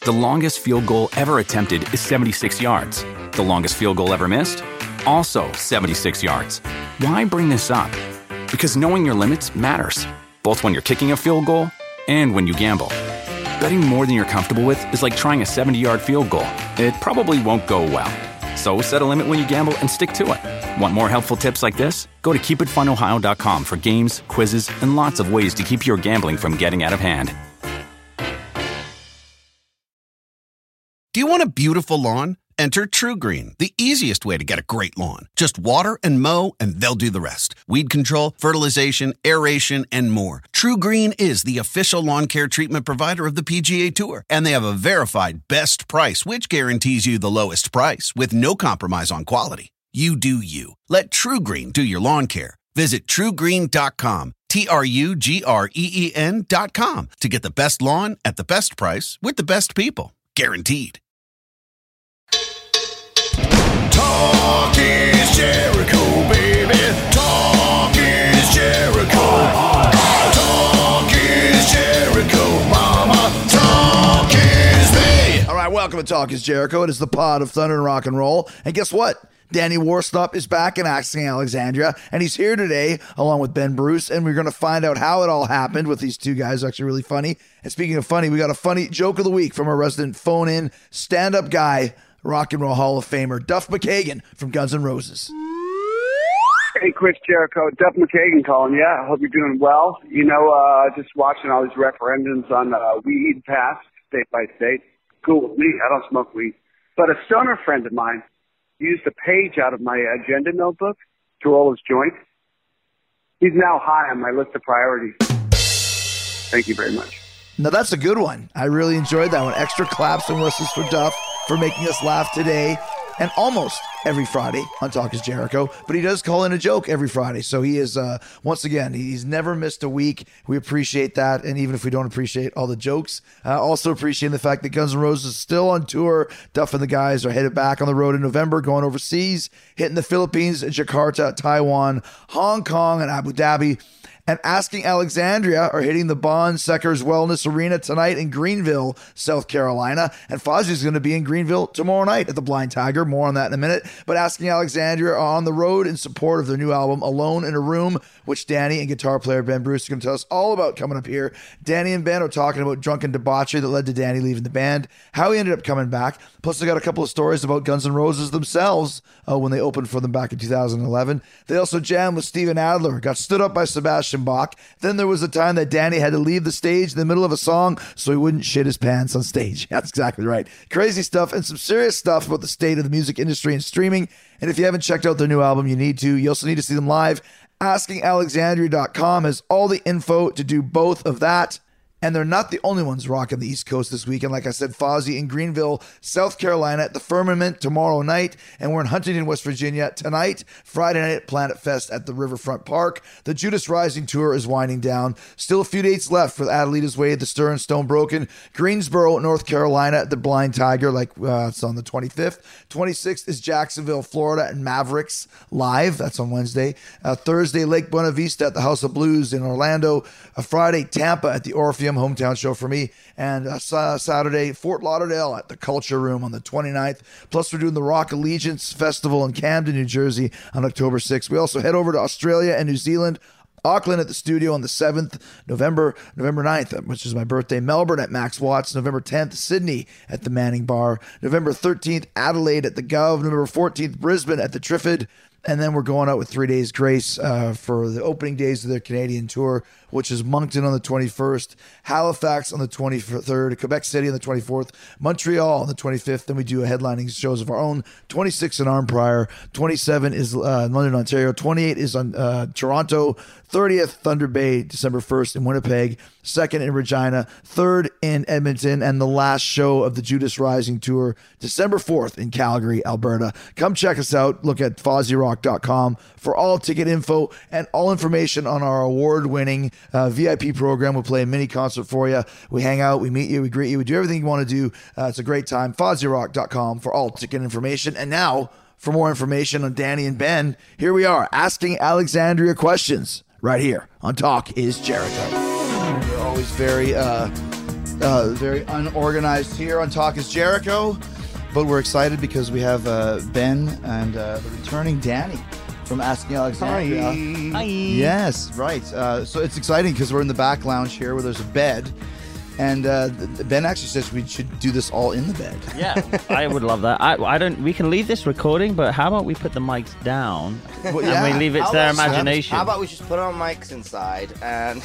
The longest field goal ever attempted is 76 yards. The longest field goal ever missed? Also 76 yards. Why bring this up? Because knowing your limits matters, both when you're kicking a field goal and when you gamble. Betting more than you're comfortable with is like trying a 70-yard field goal. It probably won't go well. So set a limit when you gamble and stick to it. Want more helpful tips like this? Go to keepitfunohio.com for games, quizzes, and lots of ways to keep your gambling from getting out of hand. Do you want a beautiful lawn? Enter TruGreen, the easiest way to get a great lawn. Just water and mow, and they'll do the rest. Weed control, fertilization, aeration, and more. TruGreen is the official lawn care treatment provider of the PGA Tour, and they have a verified best price, which guarantees you the lowest price with no compromise on quality. You do you. Let TruGreen do your lawn care. Visit TruGreen.com, TruGreen.com, to get the best lawn at the best price with the best people. Guaranteed. Talk is Jericho, baby. Talk is Jericho. Talk is Jericho, mama. Talk is me. All right, welcome to Talk is Jericho. It is the pod of thunder and rock and roll. And guess what? Danny Warstop is back in Asking Alexandria, and he's here today along with Ben Bruce, and we're going to find out how it all happened with these two guys. Actually really funny. And speaking of funny, we got a funny joke of the week from our resident phone-in stand-up guy, Rock and Roll Hall of Famer Duff McKagan from Guns N' Roses. Hey, Chris Jericho, Duff McKagan calling. Yeah, I hope you're doing well. You know, just watching all these referendums on weed passed state by state. Cool with me. I don't smoke weed. But a stoner friend of mine used a page out of my agenda notebook to roll his joint. He's now high on my list of priorities. Thank you very much. Now, that's a good one. I really enjoyed that one. Extra claps and whistles for Duff for making us laugh today and almost every Friday on Talk is Jericho. But he does call in a joke every Friday. So he is, once again, he's never missed a week. We appreciate that. And even if we don't appreciate all the jokes, also appreciate the fact that Guns N' Roses is still on tour. Duff and the guys are headed back on the road in November, going overseas, hitting the Philippines, Jakarta, Taiwan, Hong Kong, and Abu Dhabi. And Asking Alexandria are hitting the Bon Seckers Wellness Arena tonight in Greenville, South Carolina. And Fozzie's going to be in Greenville tomorrow night at the Blind Tiger. More on that in a minute. But Asking Alexandria are on the road in support of their new album, Alone in a Room, which Danny and guitar player Ben Bruce are going to tell us all about coming up here. Danny and Ben are talking about drunken debauchery that led to Danny leaving the band, how he ended up coming back. Plus, they got a couple of stories about Guns N' Roses themselves when they opened for them back in 2011. They also jammed with Steven Adler, got stood up by Sebastian Bach. Then there was a time that Danny had to leave the stage in the middle of a song so he wouldn't shit his pants on stage. That's exactly right. Crazy stuff and some serious stuff about the state of the music industry and streaming. And if you haven't checked out their new album, you need to. You also need to see them live. AskingAlexandria.com has all the info to do both of that. And they're not the only ones rocking the East Coast this weekend. Like I said, Fozzy in Greenville, South Carolina at the Firmament tomorrow night. And we're in Huntington, West Virginia tonight. Friday night at Planet Fest at the Riverfront Park. The Judas Rising Tour is winding down. Still a few dates left for Adelita's Way, the Stir and Stone Broken. Greensboro, North Carolina at the Blind Tiger, it's on the 25th. 26th is Jacksonville, Florida, and Mavericks live. That's on Wednesday. Thursday, Lake Buena Vista at the House of Blues in Orlando. Friday, Tampa at the Orpheum, hometown show for me. And Saturday, Fort Lauderdale at the Culture Room on the 29th. Plus, we're doing the Rock Allegiance Festival in Camden, New Jersey on October 6th. We also head over to Australia and New Zealand. Auckland at the studio on the 7th, November 9th, which is my birthday. Melbourne at Max Watts. November 10th, Sydney at the Manning Bar. November 13th, Adelaide at the Gov. November 14th, Brisbane at the Triffid. And then we're going out with 3 days grace for the opening days of their Canadian tour, which is Moncton on the 21st, Halifax on the 23rd, Quebec City on the 24th, Montreal on the 25th. Then we do a headlining shows of our own. 26 in Arnprior, 27 is London, Ontario, 28 is on Toronto, 30th Thunder Bay, December 1st in Winnipeg, 2nd in Regina, 3rd in Edmonton, and the last show of the Judas Rising Tour, December 4th in Calgary, Alberta. Come check us out. Look at FozzyRock.com for all ticket info and all information on our award-winning VIP program. We'll play a mini concert for you. We hang out, we meet you, we greet you, we do everything you want to do. It's a great time. FozzyRock.com for all ticket information. And now, for more information on Danny and Ben, here we are, asking Alexandria questions right here on Talk is Jericho. We're always very Very unorganized here on Talk is Jericho, but we're excited because we have Ben and the returning Danny from Asking Alexandria. Hi. Yes, right. So it's exciting because we're in the back lounge here where there's a bed. And Ben actually says we should do this all in the bed. Yeah, I would love that. I don't. We can leave this recording, but how about we put the mics down Well, and we leave it to their imagination? How about we just put our mics inside and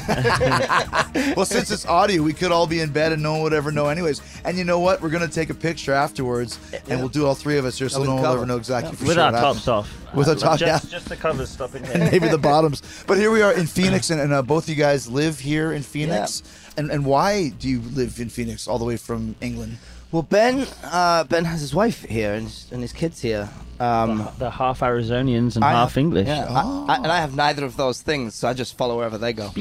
Well, since it's audio, we could all be in bed and no one would ever know anyways. And you know what? We're going to take a picture afterwards, and we'll do all three of us here so with no one will cover. ever know exactly for with sure our what tops happened. off. With our top, just the covers stuff in here. and maybe the bottoms. But here we are in Phoenix, and both you guys live here in Phoenix. And why do you live in Phoenix all the way from England? well, Ben has his wife here and his kids here. They're half Arizonians and I half have- English. Yeah, and I have neither of those things, so I just follow wherever they go.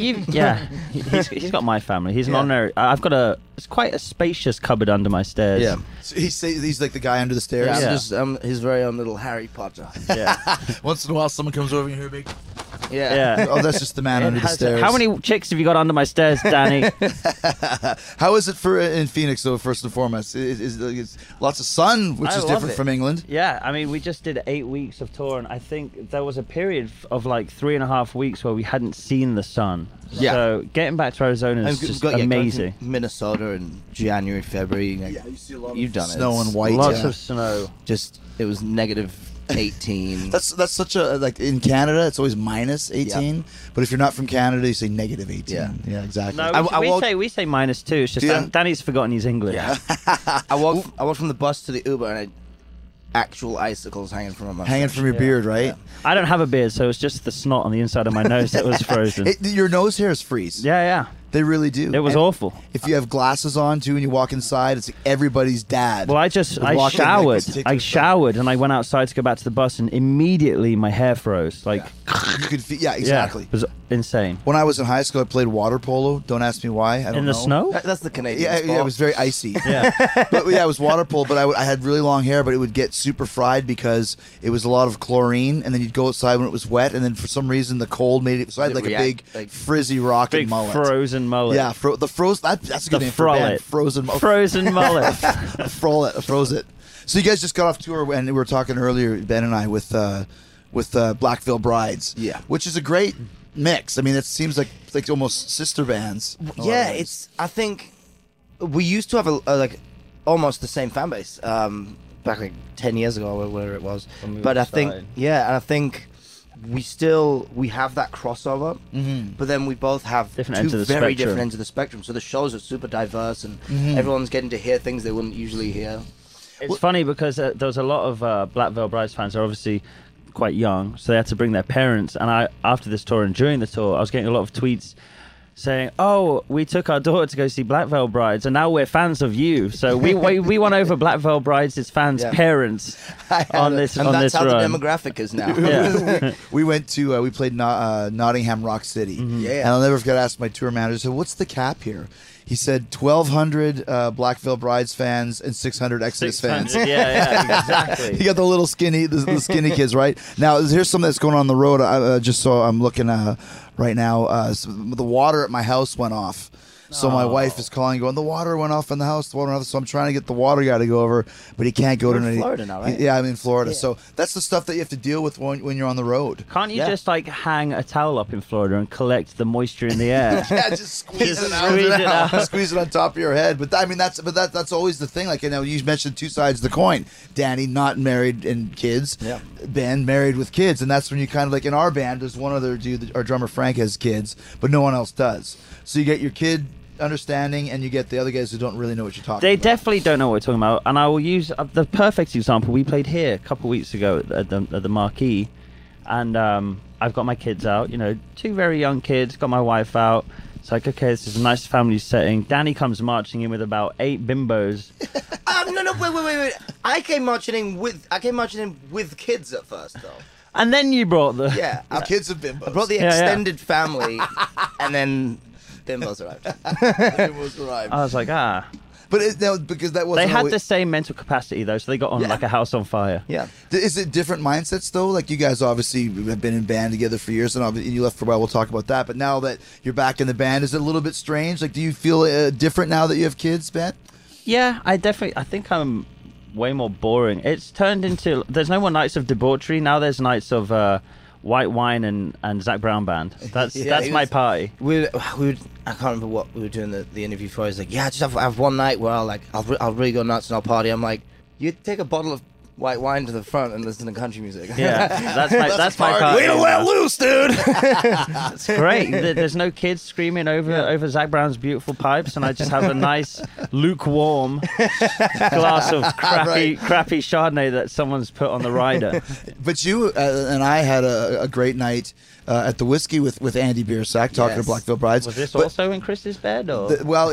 He's got my family. He's an honorary. I've got it's quite a spacious cupboard under my stairs. Yeah. So he's like the guy under the stairs. Yeah, I'm Yeah. just his very own little Harry Potter. Yeah. Once in a while, someone comes over and you hear a big. Yeah. Oh, that's just the man under the stairs. How many chicks have you got under my stairs, Danny? How is it for in Phoenix, though? First and foremost, is lots of sun, which I is love different it. from England. Yeah, I mean, we just did 8 weeks of tour, and I think there was a period of like 3.5 weeks where we hadn't seen the sun. Yeah. So getting back to Arizona is just going to amazing. Minnesota in January, February. you see a lot You've done it. snow and white. Lots yeah. of snow. Just it was negative 18. That's such a like in Canada it's always minus 18, but if you're not from Canada you say negative 18. Yeah. Exactly. No, I walked- we say -2. It's just Yeah. Danny's forgotten his English. I walked from the bus to the Uber and I had actual icicles hanging from my mustache. Hanging from your beard, right? I don't have a beard, so it's just the snot on the inside of my nose that was frozen. Your nose hairs freeze. Yeah. They really do. It was And awful. If you have glasses on too and you walk inside, it's like everybody's dad. Well, I would I walk in like showered. this, take I their- showered, and I went outside to go back to the bus, and immediately my hair froze. Like, You could yeah, exactly. yeah, it was insane. When I was in high school, I played water polo. Don't ask me why. I don't In the know. snow? That's the Canadian Yeah, sport. it was very icy. Yeah. But yeah, it was water polo. But I had really long hair, but it would get super fried because it was a lot of chlorine, and then you'd go outside when it was wet, and then for some reason the cold made it. So I had Did like it a big react, like- frizzy rocking Big mullet. frozen mullet. Yeah, the froze. That's a good The name for a band. frollet. Frozen mullet. Frozen mullet. Froze it. So you guys just got off tour, and we were talking earlier, Ben and I, with Black Veil Brides. Yeah. which is a great mix. I mean, it seems like almost sister bands. in a lot of Yeah, ways. it's. I think we used to have a like almost the same fan base back like 10 years ago, or whatever it was. When we But I think, started. yeah, and I think we have that crossover, but then we both have Different two ends of the very spectrum. different ends of the spectrum. So the shows are super diverse, and Mm-hmm. everyone's getting to hear things they wouldn't usually hear. It's funny because there was a lot of Black Veil Brides fans. They're obviously quite young, so they had to bring their parents. And after this tour and during the tour, I was getting a lot of tweets saying, "Oh, we took our daughter to go see Black Veil Brides, and now we're fans of you." So we won over Black Veil Brides' fans' Yeah. parents on this And on that's this how run. the demographic is now. Yeah. We went to we played Nottingham Rock City. Mm-hmm. Yeah. And I'll never forget. I asked my tour manager, "So what's the cap here?" He said 1,200 Black Veil Brides fans and 600 Exodus fans. 600, yeah, exactly. You got the little skinny, the skinny kids, right? Now, here's something that's going on the road. Just so I'm looking right now. So the water at my house went off. So my wife is calling, going, the water went off in the house. The water went off. So I'm trying to get the water guy to go over, but he can't go You're to in any. Florida now, right? Yeah, I'm in Florida. So that's the stuff that you have to deal with when you're on the road. Can't you Yeah. just like hang a towel up in Florida and collect the moisture in the air? Yeah, just squeeze it out. squeeze it out. Squeeze it on top of your head. But that's always the thing. Like, you know, you mentioned two sides of the coin. Danny not married and kids. Yeah. Ben married with kids, and that's when you kind of like in our band. There's one other dude. Our drummer Frank has kids, but no one else does. So you get your kid understanding, and you get the other guys who don't really know what you're talking They about. definitely don't know what we're talking about. And I will use the perfect example. We played here a couple of weeks ago at the Marquee, and I've got my kids out. You know, two very young kids. Got my wife out. It's like, okay, this is a nice family setting. Danny comes marching in with about 8 bimbos. No, wait. I came marching in with kids at first, though. And then you brought the... Yeah, Our kids have been. I brought the Yeah, yeah. extended family, and then bimbos arrived. Bimbos arrived. I was like, But because that wasn't They had always- the same mental capacity though, so they got on like a house on fire. Yeah. Is it different mindsets though? Like you guys obviously have been in band together for years, and obviously you left for a while. We'll talk about that. But now that you're back in the band, is it a little bit strange? Like, do you feel different now that you have kids, Ben? Yeah, I think I'm way more boring. It's turned into there's no more nights of debauchery now. There's nights of white wine and Zach Brown band. That's my party. We would, I can't remember what we were doing the interview for. He's like, yeah, just have one night where I'll really go nuts and I'll party. I'm like, you take a bottle of white wine to the front and listen to country music. Yeah, that's my party. Way to let loose, dude. It's great. There's no kids screaming over Zach Brown's beautiful pipes, and I just have a nice lukewarm glass of crappy Chardonnay that someone's put on the rider. But you and I had a great night at the Whiskey with Andy Biersack talking to Black Veil Brides. Was this also in Chris's bed? Or?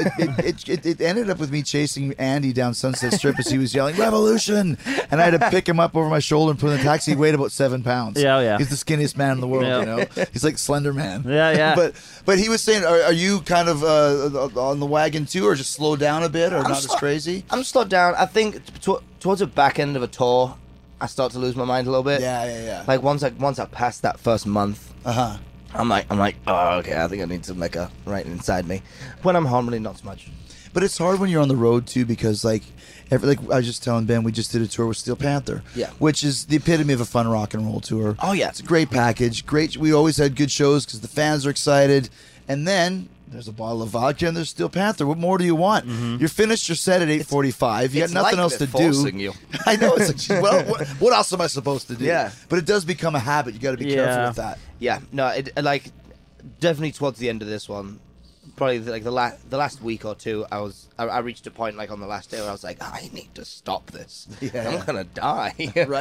It ended up with me chasing Andy down Sunset Strip as he was yelling "Revolution," and I had to pick him up over my shoulder and put him in the taxi. He weighed about 7 pounds. Yeah. He's the skinniest man in the world. Yeah. You know, he's like Slender Man. Yeah. But he was saying, are you kind of on the wagon too, or just slow down a bit, or not as crazy? I'm slowed down. I think towards the back end of a tour, I start to lose my mind a little bit. Yeah. Like once I pass that first month, I'm like, oh, okay, I think I need to make a right inside me. When I'm home, really not so much. But it's hard when you're on the road too, because like I was just telling Ben, we just did a tour with Steel Panther, which is the epitome of a fun rock and roll tour. Oh yeah, it's a great package. Great, we always had good shows because the fans are excited, and then there's a bottle of vodka and there's Steel Panther. What more do you want? You're finished your set at 8:45. You got nothing else to do. You. I know. It's like, well, what else am I supposed to do? Yeah. But it does become a habit. You got to be careful with that. Yeah, no, it like definitely towards the end of this one. Probably like the last week or two, I reached a point like on the last day where I was like, I need to stop this. I'm gonna die.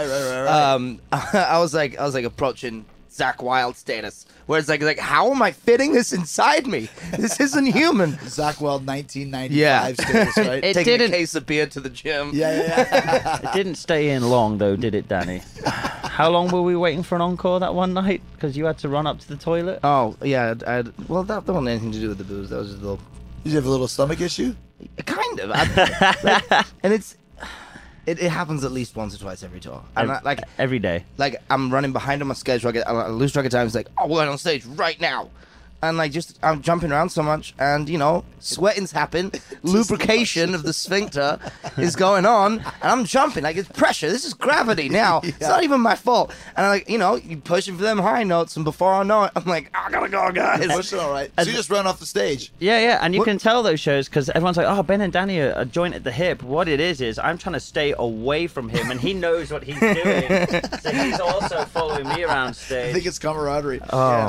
Right. I was like approaching Zach Wilde status, where it's like how am I fitting this inside me? This isn't human. Zach Wilde 1995 status, right? Taking a case of beer to the gym. Yeah. It didn't stay in long though, did it, Danny? How long were we waiting for an encore that one night? Because you had to run up to the toilet? Oh, yeah. Well, that wasn't anything to do with the booze. That was just a little... Did you have a little stomach issue? Kind of. And it happens at least once or twice every tour. And every day. Like, I'm running behind on my schedule. I lose track of time. It's like, oh, we're on stage right now. And like, I'm jumping around so much, and you know, sweating's happen, lubrication of the sphincter is going on, and I'm jumping like it's pressure. This is gravity now. It's not even my fault. And I'm like, you know, you pushing for them high notes, and before I know it, I'm like, I gotta go, guys. You're pushing all right. So you just run off the stage. Yeah, and you can tell those shows because everyone's like, oh, Ben and Danny are joint at the hip. What it is I'm trying to stay away from him, and he knows what he's doing, so he's also following me around stage. I think it's camaraderie.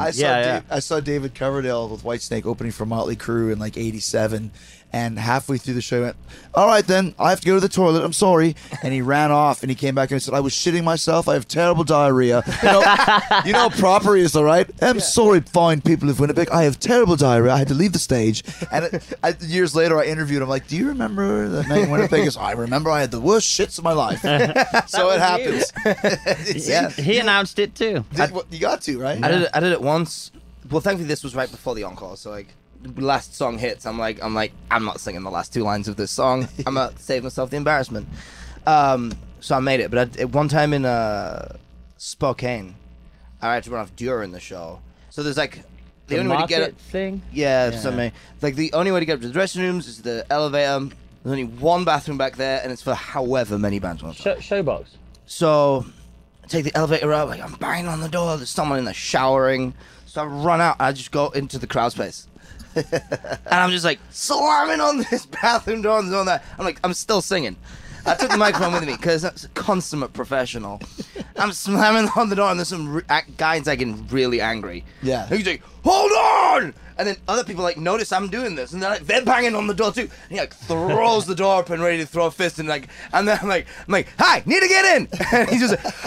I saw David Coverdale with Whitesnake opening for Motley Crue in like '87, and halfway through the show he went, all right then, I have to go to the toilet, I'm sorry, and he ran off and he came back and he said, I was shitting myself, I have terrible diarrhea. You know how proper he is, all right? I'm sorry, fine people of Winnipeg, I have terrible diarrhea, I had to leave the stage. And years later I interviewed him, like, do you remember that night in Winnipeg? He goes, I remember I had the worst shits of my life. So it happens. He announced it too. You got to, right? I did it once. Well, thankfully this was right before the encore, so like the last song hits, I'm not singing the last 2 lines of this song. I'm gonna save myself the embarrassment. So I made it, but at one time in Spokane, I had to run off during the show. So there's like the only way to get it thing. Yeah, something like the only way to get up to the dressing rooms is the elevator. There's only one bathroom back there, and it's for however many bands want. Showbox. So I take the elevator up, like I'm banging on the door. There's someone in there showering. So I run out, I just go into the crowd space. And I'm just like slamming on this bathroom door and on that. I'm still singing. I took the microphone with me because that's a consummate professional. I'm slamming on the door and there's some guys getting really angry. Yeah. And he's like, hold on! And then other people like notice I'm doing this, and they're banging on the door too. And he like throws the door open, ready to throw a fist, and then I'm like, hi, need to get in. And he's just like,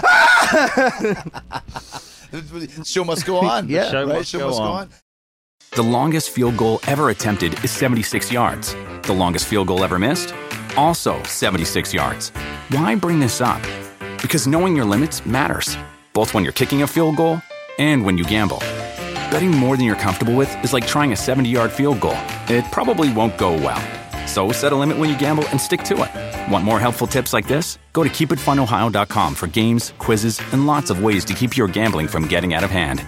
ah! Show must go on. Yeah, show must go on. The longest field goal ever attempted is 76 yards. The longest field goal ever missed? Also 76 yards. Why bring this up? Because knowing your limits matters, both when you're kicking a field goal and when you gamble. Betting more than you're comfortable with is like trying a 70-yard field goal. It probably won't go well. So set a limit when you gamble and stick to it. Want more helpful tips like this? Go to keepitfunohio.com for games, quizzes, and lots of ways to keep your gambling from getting out of hand.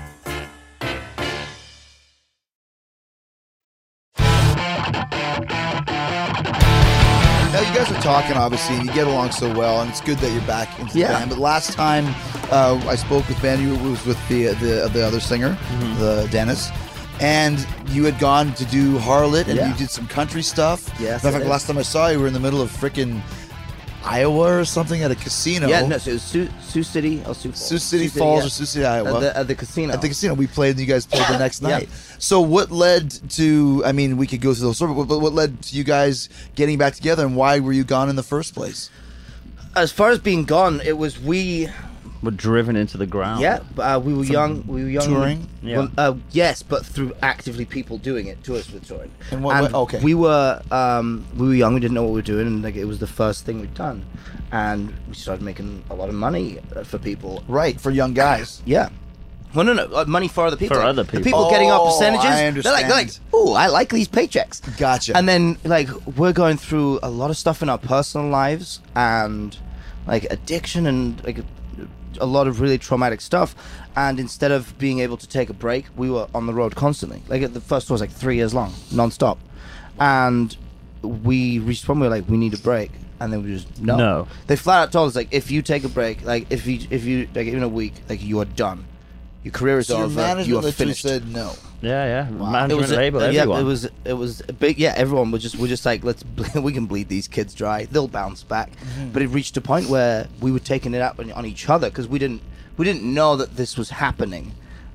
Now you guys are talking, obviously, and you get along so well, and it's good that you're back into the band. But last time I spoke with Ben, you was with the other singer, the Dennis, and you had gone to do Harlot, and you did some country stuff. Yes, In fact, I did. last time I saw you, we were in the middle of frickin' Iowa or something at a casino. Yeah, no, so it was Sioux City or Sioux Falls. Sioux City Falls yeah. or Sioux City, Iowa. At the casino. At the casino, we played, and you guys played the next Yeah. night. So what led to, I mean, we could go through those stories, but what led to you guys getting back together, and why were you gone in the first place? As far as being gone, it was we We're driven into the ground. we were young. We were young. touring? Yeah. Well, yes, but through actively people doing it to us with touring. And what- okay. We were young. We didn't know what we were doing, and like it was the first thing we'd done, and we started making a lot of money for people. Right, for young guys. Yeah. Well, no, money for other people. For other The people. people getting our Oh, percentages. I They're like, understand. ooh, I like these paychecks. Gotcha. And then, like, we're going through a lot of stuff in our personal lives and, like, addiction and, like, a lot of really traumatic stuff. And instead of being able to take a break, we were on the road constantly. Like, the first tour was, like, 3 years long, non-stop. And we reached one where, like, we need a break. And then we just, no. They flat out told us, like, if you take a break, like, if you like, in a week, like, you are done. Your career is So your over. management You are literally finished. said no. Yeah. It Management, was label, everyone. it was a big. Yeah, everyone was just like, we can bleed these kids dry. They'll bounce back. But it reached a point where we were taking it out on each other because we didn't know that this was happening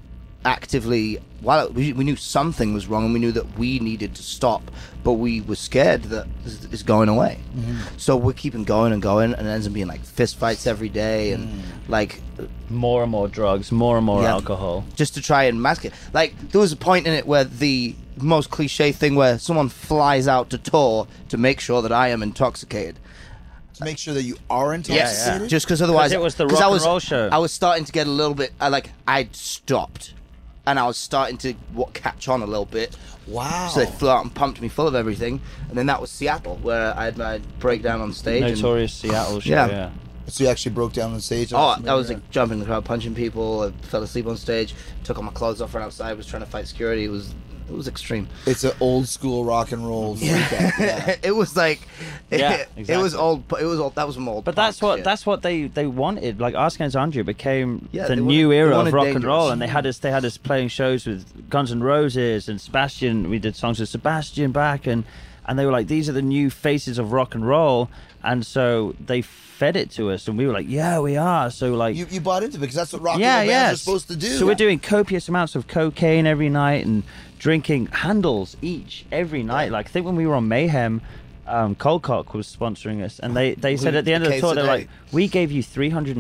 actively. While we knew something was wrong and we knew that we needed to stop, but we were scared that this is going away. So we're keeping going and going, and it ends up being like fist fights every day and like More and more drugs, more and more Yeah. alcohol. just to try and mask it. Like, there was a point in it where the most cliche thing where someone flies out to tour to make sure that I am intoxicated. To make sure that you are intoxicated? Just because otherwise... 'Cause it was the 'cause rock I and was, roll show. I was starting to get a little bit... I'd stopped. And I was starting to catch on a little bit. Wow. So they flew out and pumped me full of everything. And then that was Seattle, where I had my breakdown on stage. and- Notorious Seattle show, Yeah. yeah. So you actually broke down on stage? Oh, I was like jumping in the crowd, punching people. I fell asleep on stage. Took all my clothes off, ran outside. Was trying to fight security. It was extreme. It's an old school rock and roll freak out. Yeah. It was like, Yeah, it was exactly. old. It was old. That was some old. But punk shit. that's what they wanted. Like Ask Against Andrew became Yeah, the they new wanted- era they of wanted rock and dangerous. roll, and they had us playing shows with Guns N' Roses and Sebastian. We did songs with Sebastian Bach, and they were like, these are the new faces of rock and roll, and so they fed it to us, and we were like, yeah, we are. So like, You bought into it because that's what rock yeah, and roll yeah, bands are supposed to do. So we're doing copious amounts of cocaine every night and drinking handles each every night. Like I think when we were on Mayhem, Coldcock was sponsoring us, and they said at the end of the case tour, a they're day. like, we gave you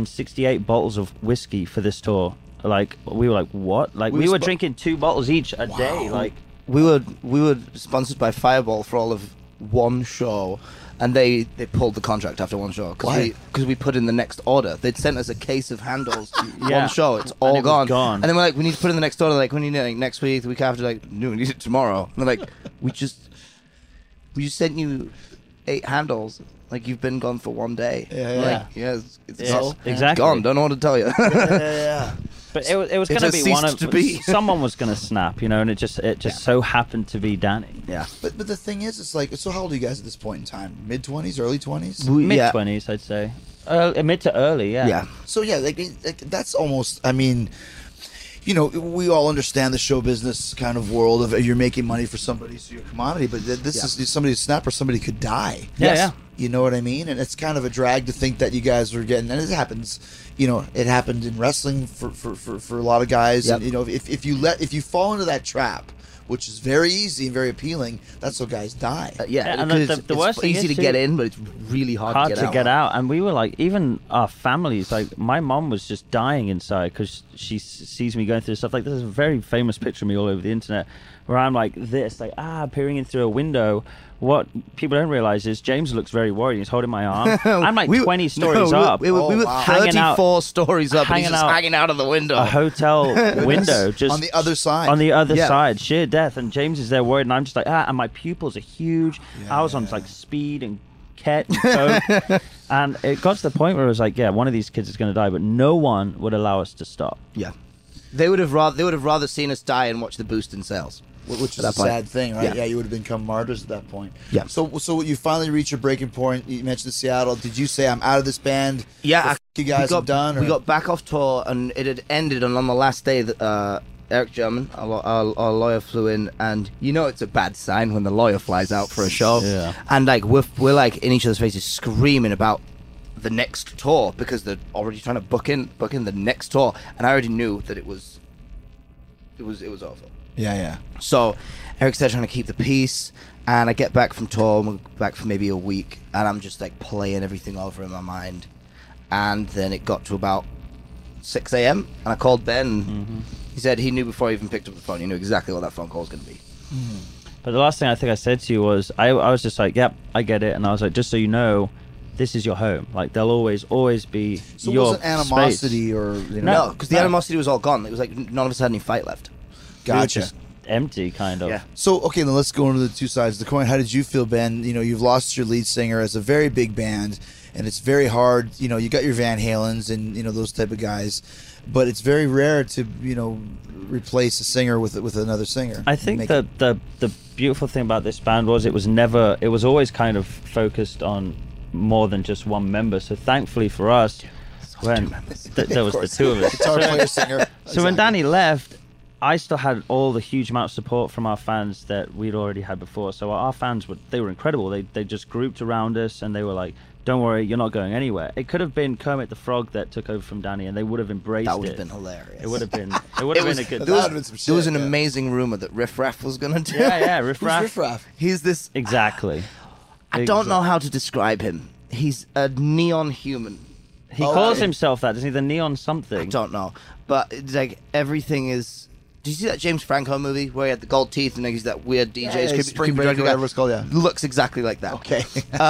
368 bottles of whiskey for this tour. Like we were like, what? Like we were drinking 2 bottles each a day. Like we were sponsored by Fireball for all of one show, and they pulled the contract after one show because we put in the next order. They'd sent us a case of handles, Yeah. one show, it's And all it was gone. And then we're like, we need to put in the next order. Like, we need it like next week, the week after. Like, no, we need it tomorrow. And they're like, we just sent you 8 handles. Like, you've been gone for one day. Yeah, We're yeah. like, yeah, it's Yes, gone. exactly. Gone. Don't know what to tell you. yeah. But it was It going to just be one ceased of to be. someone was going to snap, and it just so happened to be Danny. Yeah. But the thing is, it's like, so how old are you guys at this point in time? Mid-20s, early 20s? Mid 20s, I'd say. Mid to early, yeah. Yeah. So yeah, like that's almost. I mean, we all understand the show business kind of world of you're making money for somebody, so you're a commodity. But this is somebody's snap or somebody could die. Yeah, yeah. You know what I mean? And it's kind of a drag to think that you guys are getting. And it happens. It happened in wrestling for a lot of guys. Yep. And if you fall into that trap, which is very easy and very appealing, that's how guys die. Yeah, and because the worst it's thing easy is to get too- in, but it's really hard to get out. And we were like, even our families, like my mom was just dying inside because she sees me going through stuff. Like there's a very famous picture of me all over the internet where I'm like this, like peering in through a window. What people don't realize is James looks very worried. He's holding my arm. I'm like 20 stories up. We were hanging 34 stories up, and he's hanging just out hanging out of the window. a hotel window, just on the other side. on the other Yeah. side, sheer death. And James is there worried, and I'm just like, and my pupils are huge. I was on like speed and ket and coke. And it got to the point where it was like, one of these kids is going to die, but no one would allow us to stop. Yeah, they would have rather seen us die and watch the boost in sales. Which is that a point. sad thing, right? Yeah. Yeah, you would have become martyrs at that point. Yeah. So you finally reached your breaking point. You mentioned Seattle. Did you say, I'm out of this band? Yeah, you guys are done? Or? We got back off tour, and it had ended. And on the last day, Eric German, our lawyer, flew in, and it's a bad sign when the lawyer flies out for a show. Yeah. And like we're like in each other's faces, screaming about the next tour because they're already trying to book in the next tour, and I already knew that it was over. Yeah. So Eric's there trying to keep the peace, and I get back from tour, and we're back for maybe a week, and I'm just like playing everything over in my mind. And then it got to about 6 a.m. and I called Ben, and he said he knew before he even picked up the phone, he knew exactly what that phone call was going to be. But the last thing I think I said to you was, I was just like, yep, I get it. And I was like, just so you know, this is your home. Like, there'll always be So your it wasn't animosity space. or... No, because the animosity was all gone. It was like none of us had any fight left. We were Gotcha. just empty, kind of. Yeah. So, okay, then let's go into the two sides of the coin. How did you feel, Ben? You've lost your lead singer as a very big band, and it's very hard. You got your Van Halens and, those type of guys, but it's very rare to, replace a singer with another singer. I think Make that the beautiful thing about this band was it was always kind of focused on more than just one member. So thankfully for us, when there was the two of us. Guitar player, singer. So when Danny left, I still had all the huge amount of support from our fans that we'd already had before. So our fans were incredible. They just grouped around us, and they were like, don't worry, you're not going anywhere. It could have been Kermit the Frog that took over from Danny, and they would have embraced it. That would have been hilarious. It would have been a good That would have been some There was shit, an yeah. amazing rumor that Riff Raff was going to do. Yeah, Riff Who's Raff. Riff Raff? He's this... Exactly. I don't know how to describe him. He's a neon human. He calls himself that, doesn't he? The Neon something. I don't know. But it's like everything is... Did you see that James Franco movie where he had the gold teeth and he's that weird DJ? Yeah, Spring Break or whatever it's called, yeah. Looks exactly like that. Okay.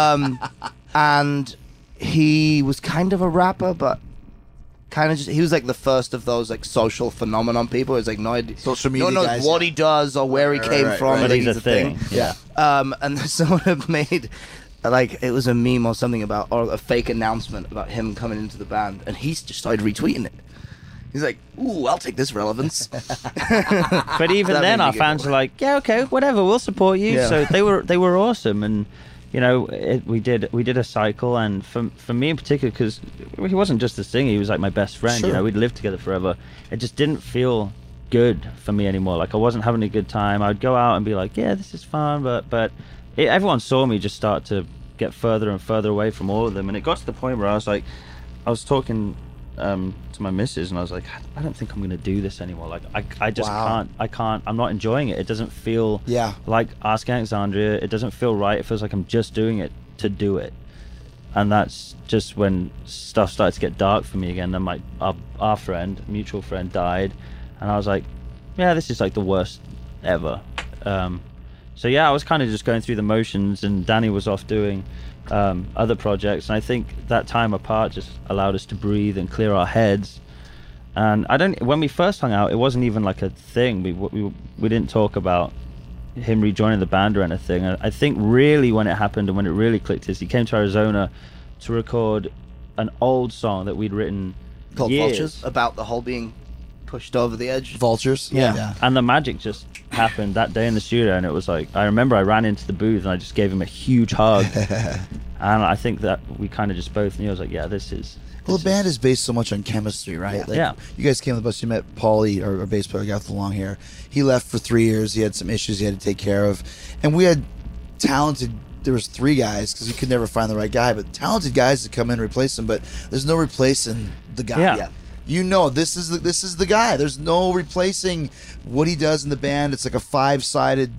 And he was kind of a rapper, but kind of just... He was like the first of those like social phenomenon people. It's like no idea... Social media No one knows guys, what yeah. he does or where he came from. But But he's a thing. Yeah. And someone had made, like, it was a meme or something about, or a fake announcement about him coming into the band, and he's just started retweeting it. He's like, ooh, I'll take this relevance. But even That then, made me our giggle. fans were like, "Yeah, okay, whatever, we'll support you." Yeah. So they were awesome, and we did a cycle, and for me in particular, because he wasn't just a singer, he was like my best friend. Sure. We'd lived together forever. It just didn't feel good for me anymore. Like I wasn't having a good time. I'd go out and be like, "Yeah, this is fun," but everyone saw me just start to get further and further away from all of them, and it got to the point where I was talking to my missus, and I was like, I don't think I'm gonna do this anymore. Like I just Wow. can't. I'm not enjoying it. It doesn't feel like Ask Alexandria. It doesn't feel right. It feels like I'm just doing it to do it. And that's just when stuff started to get dark for me again. Then our friend, mutual friend, died, and I was like, yeah, this is like the worst ever. So yeah, I was kind of just going through the motions, and Danny was off doing other projects, and I think that time apart just allowed us to breathe and clear our heads. And when we first hung out, it wasn't even like a thing. We didn't talk about him rejoining the band or anything. And I think really when it happened and when it really clicked is he came to Arizona to record an old song that we'd written Called years. Vultures, about the whole being pushed over the edge. Vultures? Yeah. And the magic just happened that day in the studio, and it was like, I remember I ran into the booth and I just gave him a huge hug. And I think that we kind of just both knew. I was like, yeah, this is... Well, the band is based so much on chemistry, right? Yeah. You guys came on the bus. You met Paulie, our bass player, guy with the long hair. He left for 3 years. He had some issues he had to take care of. And we had talented... There was 3 guys, because we could never find the right guy, but talented guys to come in and replace him. But there's no replacing the guy. Yeah. This is the guy. There's no replacing what he does in the band. It's like a 5-sided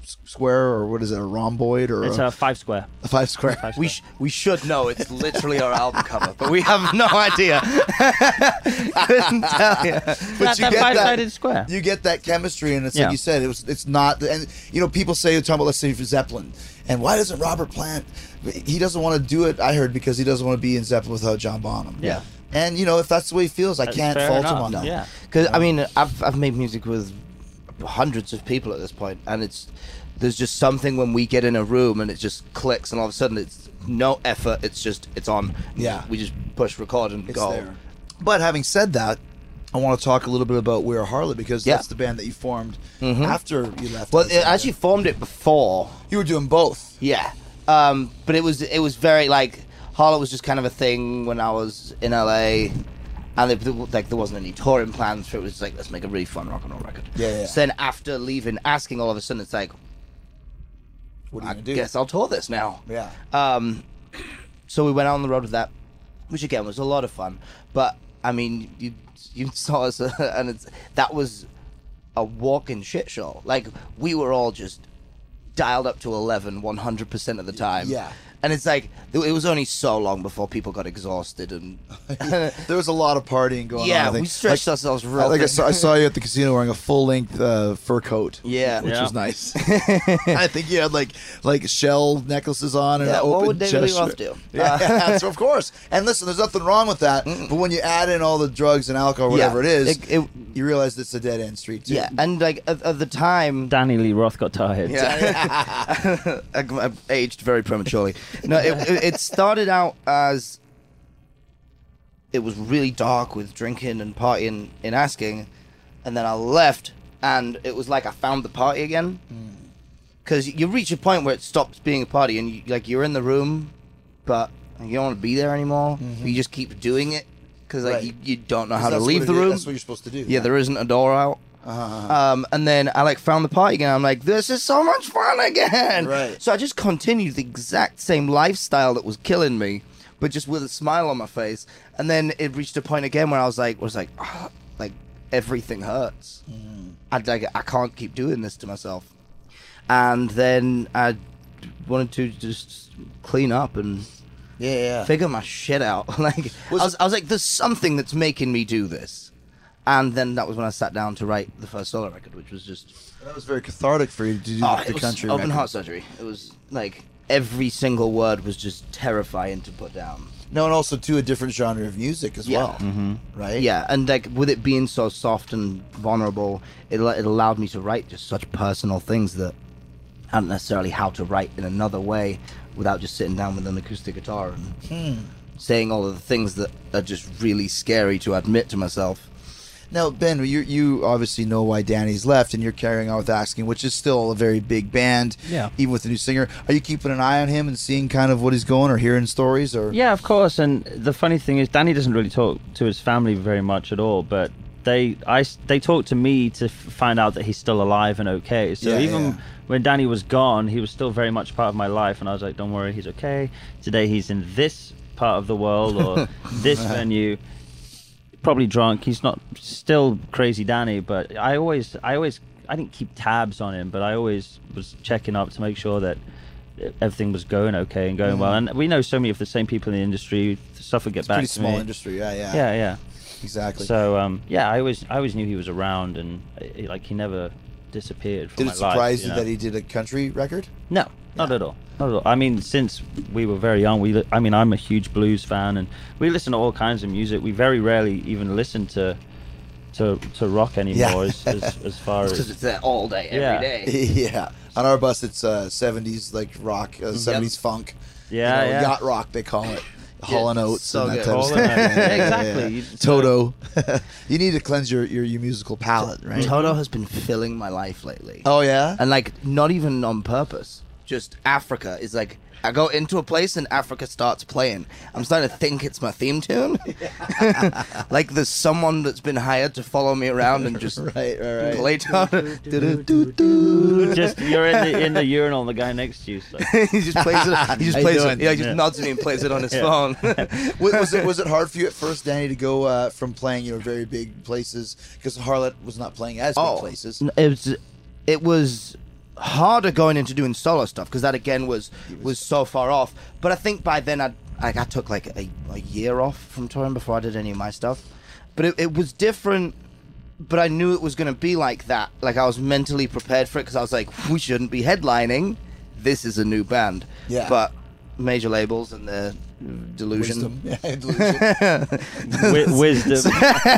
square, or what is it, a rhomboid, or It's a 5 square. a 5 square? We should know. It's literally our album cover, but we have no idea. Couldn't tell you. That's that 5-sided square. You get that chemistry, and it's Yeah. like you said, it's not. And you know, people say, talking about, let's say, for Zeppelin, and why doesn't Robert Plant? He doesn't want to do it. I heard because he doesn't want to be in Zeppelin without John Bonham. Yeah. And you know, if that's the way he feels, I That's can't fair fault him enough. on that. Yeah. Because I mean, I've made music with hundreds of people at this point, and there's just something when we get in a room and it just clicks, and all of a sudden it's no effort. It's on. Yeah. We just push record and It's go. there. But having said that, I want to talk a little bit about We Are Harlot, because Yeah. that's the band that you formed after you left. Well, Alexander. I actually formed it before. you were doing both. Yeah. But it was very like Harlot was just kind of a thing when I was in LA, and there wasn't any touring plans for it. It was like, let's make a really fun rock and roll record. Yeah. So then after leaving Asking, all of a sudden it's like, What are you I gonna do? guess I'll tour this now. Yeah. So we went on the road with that, which again was a lot of fun. But I mean, you saw us, and that was a walking shit show. Like, we were all just dialed up to 11 100% of the time. Yeah. And it's like, it was only so long before people got exhausted, and There was a lot of partying going on. yeah, I think. we stretched ourselves real Like I thin. saw you at the casino wearing a full-length fur coat. Yeah. which Yeah. was nice. I think you had like shell necklaces on and Yeah, an what open would David Lee chest Roth shirt. do? Yeah, so of course. And listen, there's nothing wrong with that. But when you add in all the drugs and alcohol, whatever it is, you realize it's a dead end street too. Yeah, and like at the time, Danny Lee Roth got tired. yeah, I aged very prematurely. No, it started out as it was really dark with drinking and partying in Asking, and then I left, and it was like I found the party again. Because you reach a point where it stops being a party, and you're in the room, but you don't want to be there anymore. You just keep doing it because Right. you don't know how to That's leave what the it is. room. That's what you're supposed to do. Yeah, there isn't a door out. And then I found the party again. I'm like, this is so much fun again. Right. So I just continued the exact same lifestyle that was killing me, but just with a smile on my face. And then it reached a point again where I was like, oh, like everything hurts. I can't keep doing this to myself. And then I wanted to just clean up and yeah. figure my shit out. Like I was like, there's something that's making me do this. And then that was when I sat down to write the first solo record, which was just That was very cathartic for you to do it the was country open record. heart surgery. It was like every single word was just terrifying to put down. No, and also to a different genre of music as Yeah. well. Right? Yeah, and like with it being so soft and vulnerable, it allowed me to write just such personal things that I don't necessarily how to write in another way without just sitting down with an acoustic guitar and saying all of the things that are just really scary to admit to myself. Now, Ben, you obviously know why Danny's left, and you're carrying on with Asking, which is still a very big band. Yeah. Even with the new singer, are you keeping an eye on him and seeing kind of what he's going, or hearing stories, or? Yeah, of course. And the funny thing is, Danny doesn't really talk to his family very much at all. But they talk to me to find out that he's still alive and okay. So Yeah, even yeah. when Danny was gone, he was still very much part of my life. And I was like, don't worry, he's okay. Today he's in this part of the world or this venue. Probably drunk. He's not still crazy Danny, but I didn't keep tabs on him, but I always was checking up to make sure that everything was going okay and going well. And we know so many of the same people in the industry. Stuff would get back Pretty to small me. industry, yeah. Yeah. Exactly. So I always knew he was around, and he never disappeared from Did my it life. surprise you know? that he did a country record? No, not at all. Not at all. I mean, since we were very young, I'm a huge blues fan, and we listen to all kinds of music. We very rarely even listen to rock anymore, as far Because as it's there all day, every day. Yeah. On our bus, it's 70s like rock, 70s funk. Yeah, You know, yeah. yacht rock they call it. Hall and Oates so and that good. type of Hall stuff. and Oates. Yeah, Exactly. yeah. Toto. You need to cleanse your musical palate, right? Toto has been filling my life lately. Oh yeah. And like not even on purpose. Just Africa is like I go into a place and Africa starts playing. I'm starting to think it's my theme tune. Like there's someone that's been hired to follow me around and just right. play Toto. just you're in the urinal, and the guy next to you. So. He just plays it. He just How you plays doing? it. Yeah, he just Yeah. nods at me and plays it on his phone. Was it hard for you at first, Danny, to go from playing very big places, because Harlot was not playing as big places? It was harder going into doing solo stuff because that again was so far off. But I think by then I took like a year off from touring before I did any of my stuff. But it was different. But I knew it was going to be like that. Like I was mentally prepared for it because I was like, we shouldn't be headlining. This is a new band. Yeah. But major labels and their delusion. Wisdom. Yeah, delusion. Wisdom.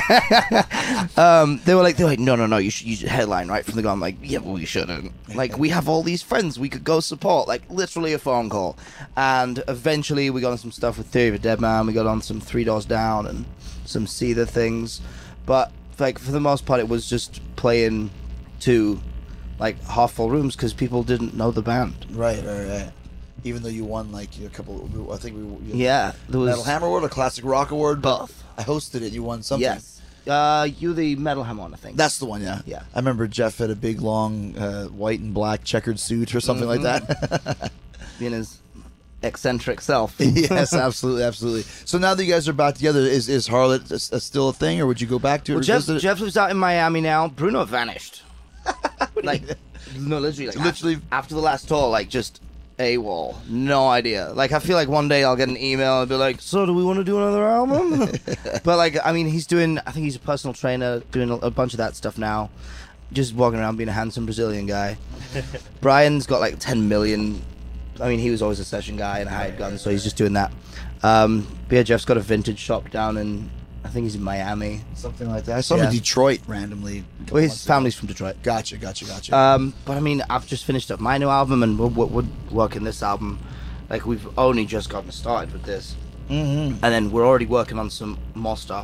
They were like, no, you should headline right from the go. I'm like, yeah, well, you shouldn't. Like, we have all these friends we could go support. Like, literally a phone call. And eventually we got on some stuff with Theory of a Dead Man. We got on some Three Doors Down and some Seether things. But, like, for the most part, it was just playing to, like, half full rooms because people didn't know the band. Right. Even though you won like a couple, I think we Yeah, there was Metal Hammer Award or Classic Rock Award. both. I hosted it. You won something. Yes. You the Metal Hammer one, I think. That's the one. Yeah. Yeah. I remember Jeff had a big long white and black checkered suit or something like that. Being his eccentric self. Yes, absolutely. So now that you guys are back together, is Harlot still a thing, or would you go back to it? Well, Jeff lives out in Miami now. Bruno vanished. Like, no, literally, after the last tour, like, just AWOL. No idea. Like, I feel like one day I'll get an email and be like, so do we want to do another album? But, like, I mean, I think he's a personal trainer, doing a bunch of that stuff now. Just walking around being a handsome Brazilian guy. Brian's got, like, 10 million. I mean, he was always a session guy and a hired gun, so he's just doing that. But yeah, Jeff's got a vintage shop down in, I think he's in Miami. Something like that. I saw him in Detroit randomly. Well, his family's from Detroit. Gotcha. But I mean, I've just finished up my new album, and we're working this album. Like, we've only just gotten started with this, and then we're already working on some more stuff.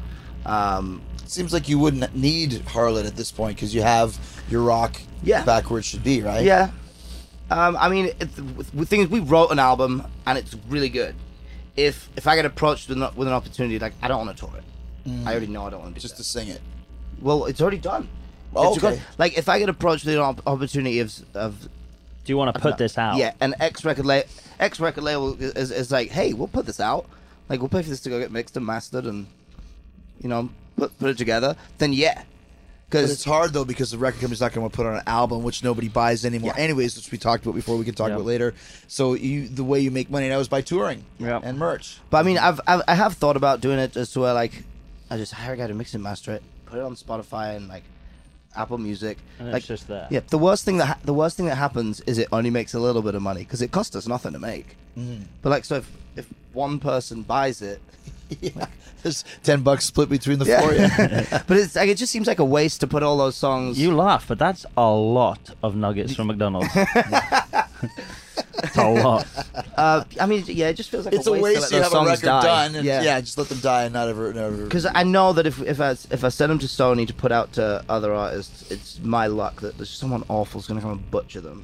Seems like you wouldn't need Harlot at this point because you have your rock back where it should be, right? Yeah. I mean, the thing is, we wrote an album, and it's really good. If I get approached with an opportunity, like, I don't want to tour it. I already know I don't want to be just there. to sing it. Well, it's already done. Oh, It's okay. good. Like, if I get approached with an opportunity of Do you want to put this out? yeah, an X record label is like, hey, we'll put this out. Like, we'll pay for this to go get mixed and mastered and, you know, put it together. Then yeah. But it's hard though because the record company's not going to put on an album which nobody buys anymore. Yeah. Anyways, which we talked about before, we can talk about later. So the way you make money now is by touring and merch. But I mean, I have thought about doing it just to where, like, I just hire a guy to mix and master it, put it on Spotify and like Apple Music. And like, it's just there. Yeah. The worst thing that happens is it only makes a little bit of money because it costs us nothing to make. But like, so if one person buys it. Yeah. There's $10 split between the four. Yeah. But it's like, it just seems like a waste to put all those songs. You laugh, but that's a lot of nuggets from McDonald's. It's a lot. I mean, yeah, it just feels like It's a a waste waste to you let have those a songs record die. done. And just let them die and never. Because I know that if I send them to Sony to put out to other artists, it's my luck that there's someone awful is going to come and butcher them.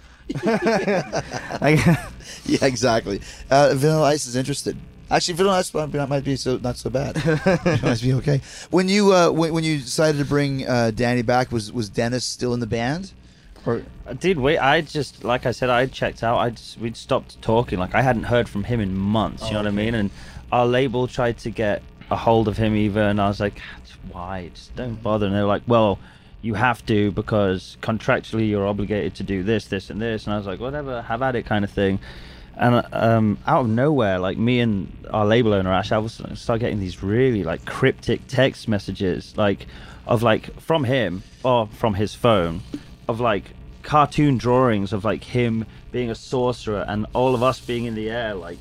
Yeah, exactly. Vanilla Ice is interested. Actually, Vanilla Ice might be not so bad. It might be okay. When you when you decided to bring Danny back, was Dennis still in the band? Or Dude, I just, like I said, I checked out. We'd stopped talking. Like, I hadn't heard from him in months, you know what I mean? And our label tried to get a hold of him even, and I was like, why? Just don't bother. And they were like, well, you have to because contractually you're obligated to do this, this, and this. And I was like, whatever, have at it kind of thing. And out of nowhere, like, me and our label owner, Ash Avildsen, started getting these really, like, cryptic text messages, like, of, like, from him, or from his phone, of, like, cartoon drawings of, like, him being a sorcerer and all of us being in the air, like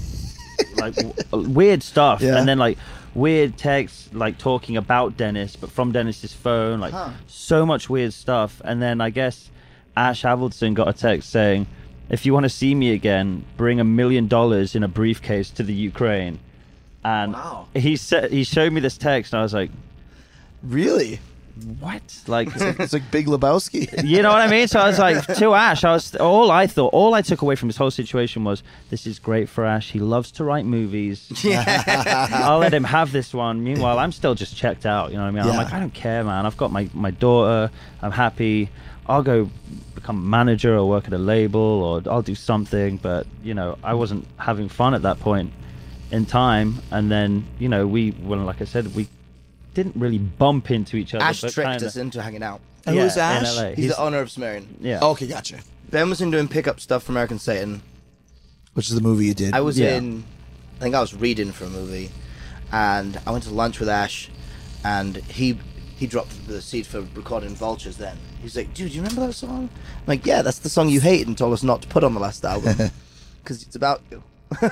weird stuff. Yeah. And then, like, weird texts, like, talking about Dennis, but from Dennis's phone, like, so much weird stuff. And then I guess Ash Avildsen got a text saying, if you want to see me again, bring $1 million in a briefcase to the Ukraine. And he showed me this text, and I was like, really? what? Like, It's like Big Lebowski. you know what I mean? So I was like, to Ash, all I took away from this whole situation was, this is great for Ash. He loves to write movies. I'll let him have this one. Meanwhile, I'm still just checked out. You know what I mean? Yeah. I'm like, I don't care, man. I've got my daughter. I'm happy. I'll go become a manager or work at a label, or I'll do something. But, you know, I wasn't having fun at that point in time. And then, you know, like I said, we didn't really bump into each other. Ash but tricked kinda. us into hanging out. And who's Ash? In LA. He's the owner of Sumerian. Yeah. Okay, gotcha. Ben was in doing pickup stuff for American Satan. Which is the movie you did. I was Yeah. I think I was reading for a movie, and I went to lunch with Ash, and he dropped the seed for recording Vultures then. He's like, dude, do you remember that song? I'm like, yeah, that's the song you hate and told us not to put on the last album. Because it's about you.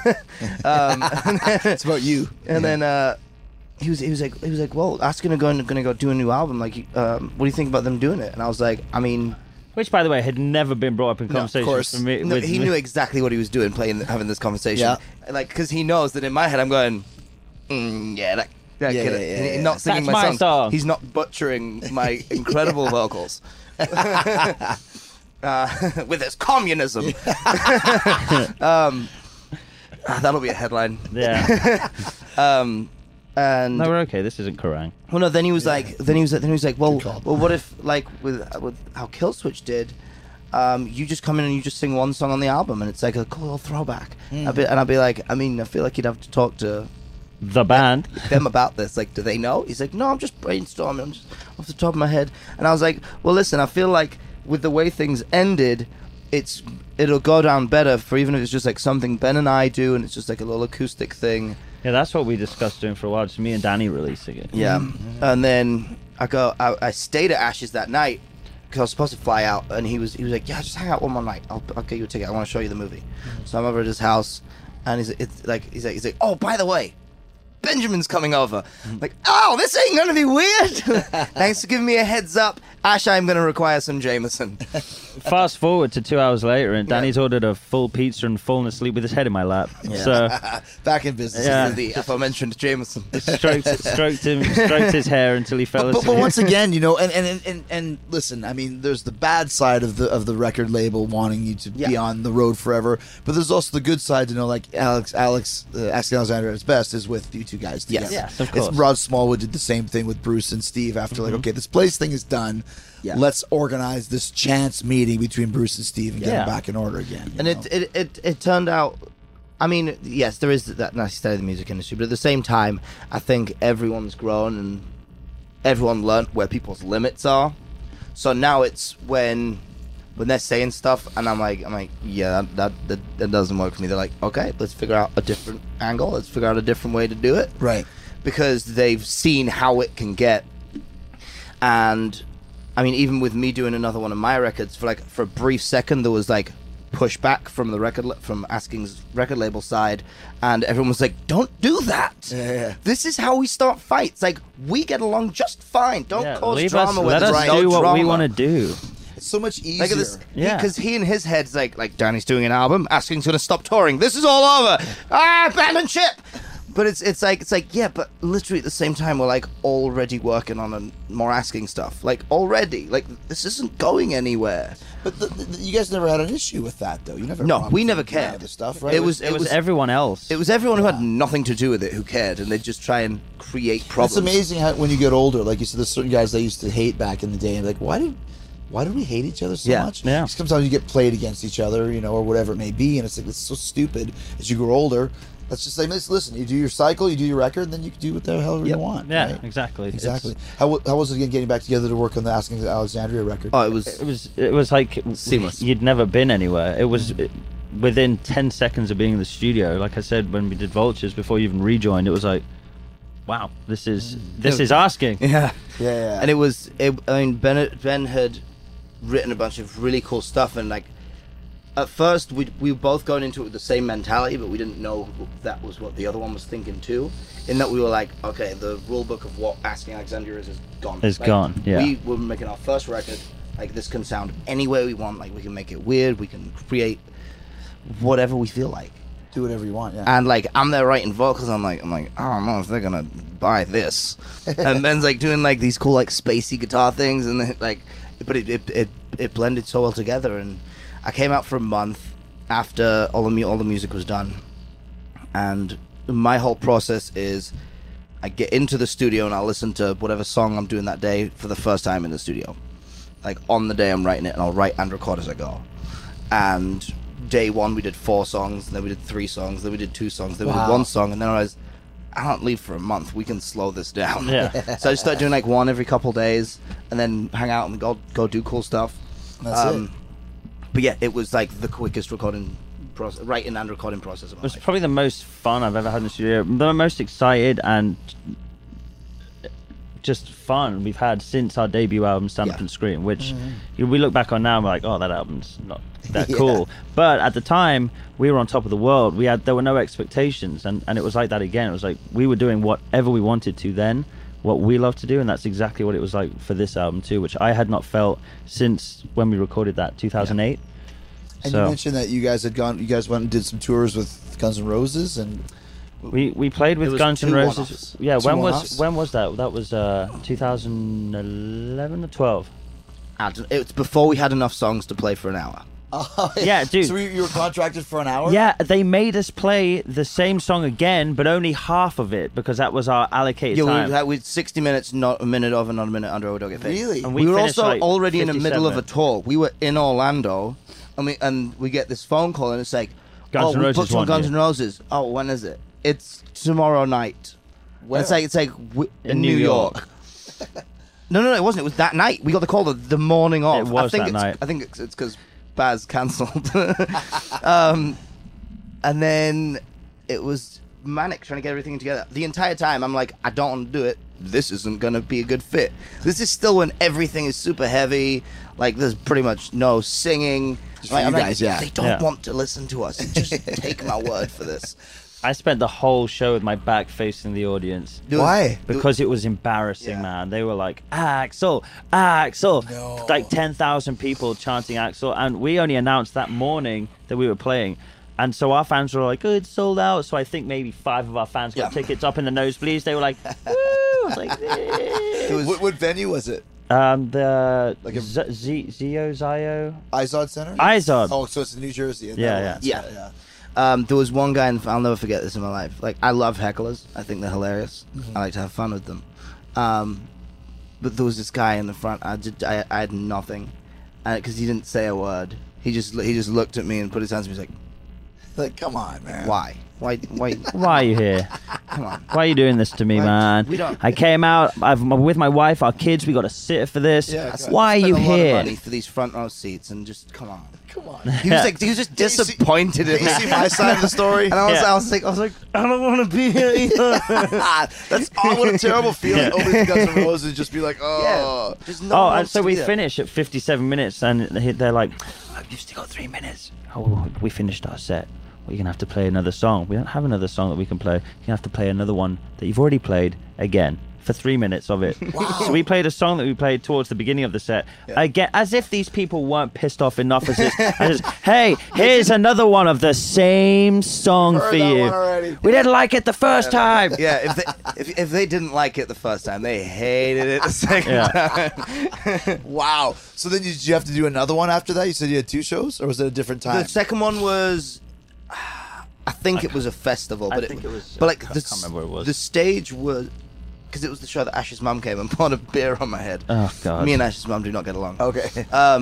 It's about you. And then he was like, well, Ask's gonna go do a new album. Like, what do you think about them doing it? And I was like, I mean, Which, by the way, had never been brought up in conversation course. for me. no, with he me. knew exactly what he was doing, having this conversation. Yeah. Like, because he knows that in my head I'm going, yeah, that Yeah, kid, yeah, yeah. not singing That's my my song. He's not butchering my incredible vocals. With his communism. That'll be a headline. Yeah. And No, we're okay. This isn't Kerrang. well, no. Then he was like, well, what if like with how Killswitch did, you just come in and you just sing one song on the album, and it's like a cool little throwback. I'd be like, I mean, I feel like you'd have to talk to The band. them about this. Like, do they know? He's like, no, I'm just brainstorming. I'm just off the top of my head. And I was like, well, listen, I feel like with the way things ended, it'll go down better for even if it's just like something Ben and I do, and it's just like a little acoustic thing. Yeah, that's what we discussed doing for a while. Just me and Danny releasing it. Yeah. And then I stayed at Ash's that night because I was supposed to fly out, and he was like, yeah, just hang out one more night. I'll get you a ticket. I want to show you the movie. So I'm over at his house, and he's like, oh, by the way, Benjamin's coming over. Like, oh, this ain't gonna be weird. Thanks for giving me a heads up. Ash, I'm gonna require some Jameson. Fast forward to 2 hours later, and Danny's ordered a full pizza and fallen asleep with his head in my lap. So Back in business. Yeah. The aforementioned Jameson. stroked his hair until he fell But asleep. once again, you know, and listen, I mean, there's the bad side of the record label wanting you to be on the road forever, but there's also the good side to know, like Asking Alexander at its best is with you two guys together. Yes, of course. Rod Smallwood did the same thing with Bruce and Steve after like, okay, this Place thing is done. Yeah. Let's organize this chance meeting between Bruce and Steve and get Yeah. them back in order again. you And know? it turned out, I mean, yes, there is that nasty side of the music industry, but at the same time, I think everyone's grown and everyone learned where people's limits are. So now it's when they're saying stuff, and I'm like, yeah, that doesn't work for me. They're like, okay, let's figure out a different angle. Let's figure out a different way to do it. Right. Because they've seen how it can get. And I mean, even with me doing another one of my records, for a brief second, there was like pushback from the from Asking's record label side, and everyone was like, "Don't do that. Yeah. This is how we start fights. Like, we get along just fine. Don't Yeah, cause leave drama us, with let us. us No do what we drama." want to do. It's so much easier. Like this, Yeah. because he in his head's like Danny's doing an album, Asking's gonna stop touring. This is all over. Abandon ship. But it's like yeah, but literally at the same time we're like already working on more Asking stuff. Like already, like this isn't going anywhere. But you guys never had an issue with that, though. You never. No, problems we never with none of cared. the stuff, right? It was everyone else. It was everyone who had nothing to do with it who cared, and they just try and create problems. It's amazing how when you get older, like you said, there's certain guys that used to hate back in the day, and like, why do we hate each other so Yeah. much? Yeah. Sometimes you get played against each other, you know, or whatever it may be, and it's like it's so stupid. As you grow older, let's just say, listen, you do your cycle, you do your record, and then you can do what the hell you want. Yeah, right? exactly. Exactly. How was it again getting back together to work on the Asking Alexandria record? Oh, it was It was like Seamless. You'd never been anywhere. It was within 10 seconds of being in the studio. Like I said, when we did Vultures, before you even rejoined, it was like, wow, this is Asking. yeah. Yeah. And it was. I mean, Ben had written a bunch of really cool stuff, and like at first we were both going into it with the same mentality, but we didn't know that was what the other one was thinking too. In that we were like, okay, the rule book of what Asking Alexandria is gone. It's Like, gone, yeah. We were making our first record. Like, this can sound any way we want. Like, we can make it weird. We can create whatever we feel like. Do whatever you want. Yeah. And like I'm there writing vocals. I'm like, I don't know if they're gonna buy this. And Ben's like doing like these cool like spacey guitar things, and then, like, but it blended so well together. And I came out for a month after all the music was done, and my whole process is I get into the studio and I'll listen to whatever song I'm doing that day for the first time in the studio. Like on the day I'm writing it, and I'll write and record as I go. And day one we did 4 songs, then we did 3 songs, then we did 2 songs, then we did 1 song, and then I was, I don't leave for a month. We can slow this down. Yeah. So I just started doing like one every couple days, and then hang out and go do cool stuff. That's it. But yeah, it was like the quickest writing and recording process of It my was life. probably the most fun I've ever had in the studio. The most excited and just fun we've had since our debut album, Stand Up Yeah. and Scream, which we look back on now and we're like, oh, that album's not that Yeah. cool. But at the time, we were on top of the world. There were no expectations, and it was like that again. It was like we were doing whatever we wanted to then, what we love to do, and that's exactly what it was like for this album too, which I had not felt since when we recorded that, 2008. And So- you mentioned that you guys went and did some tours with Guns N' Roses, and We played It with was Guns N' two Roses. one-offs. Yeah, Two when one-offs? was that? That was 2011 or 12. It's before we had enough songs to play for an hour. Yeah, dude. So you were contracted for an hour. Yeah, they made us play the same song again, but only half of it because that was our allocated time. Yeah, we had 60 minutes, not a minute over, not a minute under, or we don't get paid. Really? And We were finished, also like, already in the middle of a 57. tour. We were in Orlando, and we get this phone call, and it's like, Guns N' we Roses booked you on won, Guns yeah. N' Roses. Oh, when is it? It's tomorrow night. Where? It's like In New York. No, it wasn't. It was that night. We got the call the morning of. It was I think that night. I think it's because Baz cancelled. And then it was manic trying to get everything together. The entire time, I'm like, I don't want to do it. This isn't going to be a good fit. This is still when everything is super heavy. Like, there's pretty much no singing. Just for Like, you I'm like, guys, yeah. They don't Yeah. want to listen to us. Just take my word for this. I spent the whole show with my back facing the audience. Why? Because it was embarrassing, Yeah. man. They were like, Axel, Axel. No. Like 10,000 people chanting Axel. And we only announced that morning that we were playing. And so our fans were like, oh, it's sold out. So I think maybe 5 of our fans got Yeah. tickets up in the nosebleeds. They were like, woo. I was like, eh. What venue was it? The Like a- Zio. Izod Center. Izod. Oh, so it's in New Jersey. and Yeah, that yeah. one. Yeah. There was one guy, and I'll never forget this in my life. Like, I love hecklers. I think they're hilarious. I like to have fun with them. But there was this guy in the front. I had nothing, because he didn't say a word. He just looked at me and put his hands on me. He's like, Like, come on, man. "Why? Why? Why are you here? Come on." Why are you doing this to me, Why- man? we don't- I came out. I'm with my wife, our kids. We got to sit for this. Yeah, Why are Spent you a lot of here? money for these front row seats, and just come on. Come on. He was like, he was just Can you see- disappointed in Can you me. see my side of the story? And I was Yeah. like, I don't want to be here either. That's what a terrible feeling. Yeah. Opening Guns N' Roses and just be like, oh. Just no Oh, one and wants so to we be there. finish at 57 minutes, and they're like, oh, "You've still got 3 minutes." Oh, we finished our set. Well, you're gonna have to play another song. We don't have another song that we can play. You're gonna have to play another one that you've already played again for 3 minutes of it. So we played a song that we played towards the beginning of the set. Again, as if these people weren't pissed off enough as just, hey, here's another one of the same song Heard for that you. one already. We didn't like it the first time. Yeah, if they didn't like it the first time, they hated it the second Yeah. time. Wow. So then did you have to do another one after that? You said you had 2 shows, or was it a different time? The second one was, I think it was a festival, but I think it was- But like I the, can't remember what it was. The stage was, because it was the show that Ash's mum came and poured a beer on my head. Oh God. Me and Ash's mum do not get along. Okay.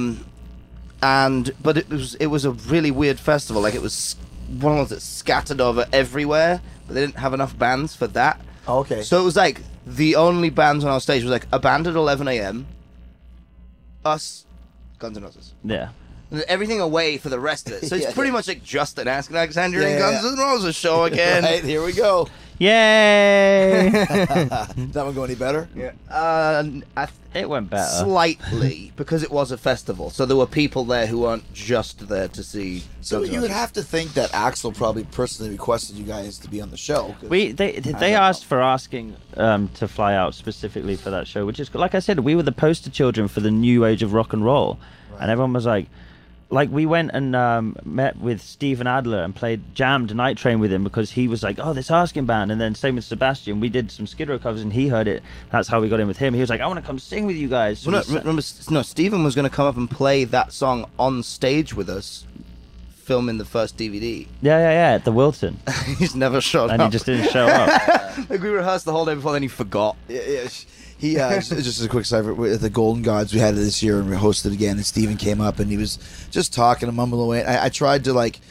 But it was a really weird festival. Like, it was one of those that scattered over everywhere, but they didn't have enough bands for that. Okay. So it was like the only bands on our stage was like a band at 11 a.m. Us, Guns N' Roses. Yeah. And everything away for the rest of it. So it's Yeah, pretty yeah. much like Justin asking Alexandria and Yeah, Guns yeah. N' Roses show again. Right, here we go. Yay! Did that one go any better? It went better. Slightly, because it was a festival. So there were people there who weren't just there to see. So Guns N' you would Roses. have to think that Axl probably personally requested you guys to be on the show. 'cause- They asked for asking to fly out specifically for that show, which is like I said, we were the poster children for the new age of rock and roll, and everyone was like we went and met with Steven Adler and played jammed Night Train with him because he was like, oh, this Asking band, and then same with Sebastian, we did some Skid Row covers and he heard it. That's how we got in with him. He was like, I want to come sing with you guys. So Well, we no, remember, Stephen was going to come up and play that song on stage with us, filming the first DVD. yeah, at the Wilton, He's never showed and up. he just didn't show up. Like, we rehearsed the whole day before, then he forgot. Yeah. He just as a quick side with the Golden Gods, we had it this year and we hosted again, and Steven came up and he was just talking and mumbling away. I tried to like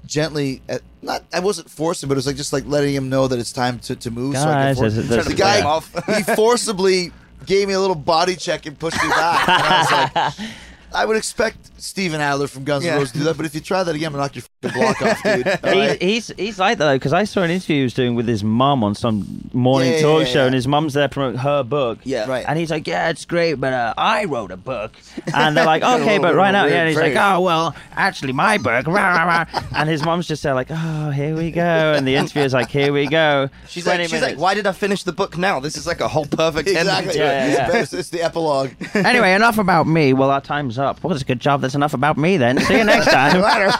gently, I wasn't forcing, but it was like just like letting him know that it's time to move. Guys, so I there's- the guy, he forcibly gave me a little body check and pushed me back. And I was like, I would expect Steven Adler from Guns N' Roses to do that, but if you try that again, I'm gonna knock your f***ing block off, dude. All right? He's like that though, because I saw an interview he was doing with his mum on some morning talk show, and his mum's there promoting her book. Yeah. Right. And he's like, yeah, it's great, but I wrote a book. And they're like, okay, but right now, yeah. And he's like, oh, well, actually, my book. Rah, rah, rah. And his mum's just there like, oh, here we go. And the interviewer's like, here we go. She's 20 like, minutes. why did I finish the book now? This is like a whole perfect ending Exactly. to Yeah, it. yeah. It's the epilogue. Anyway, enough about me. Well, our time's up. Well, it's a good job. That's enough about me then. See you next time.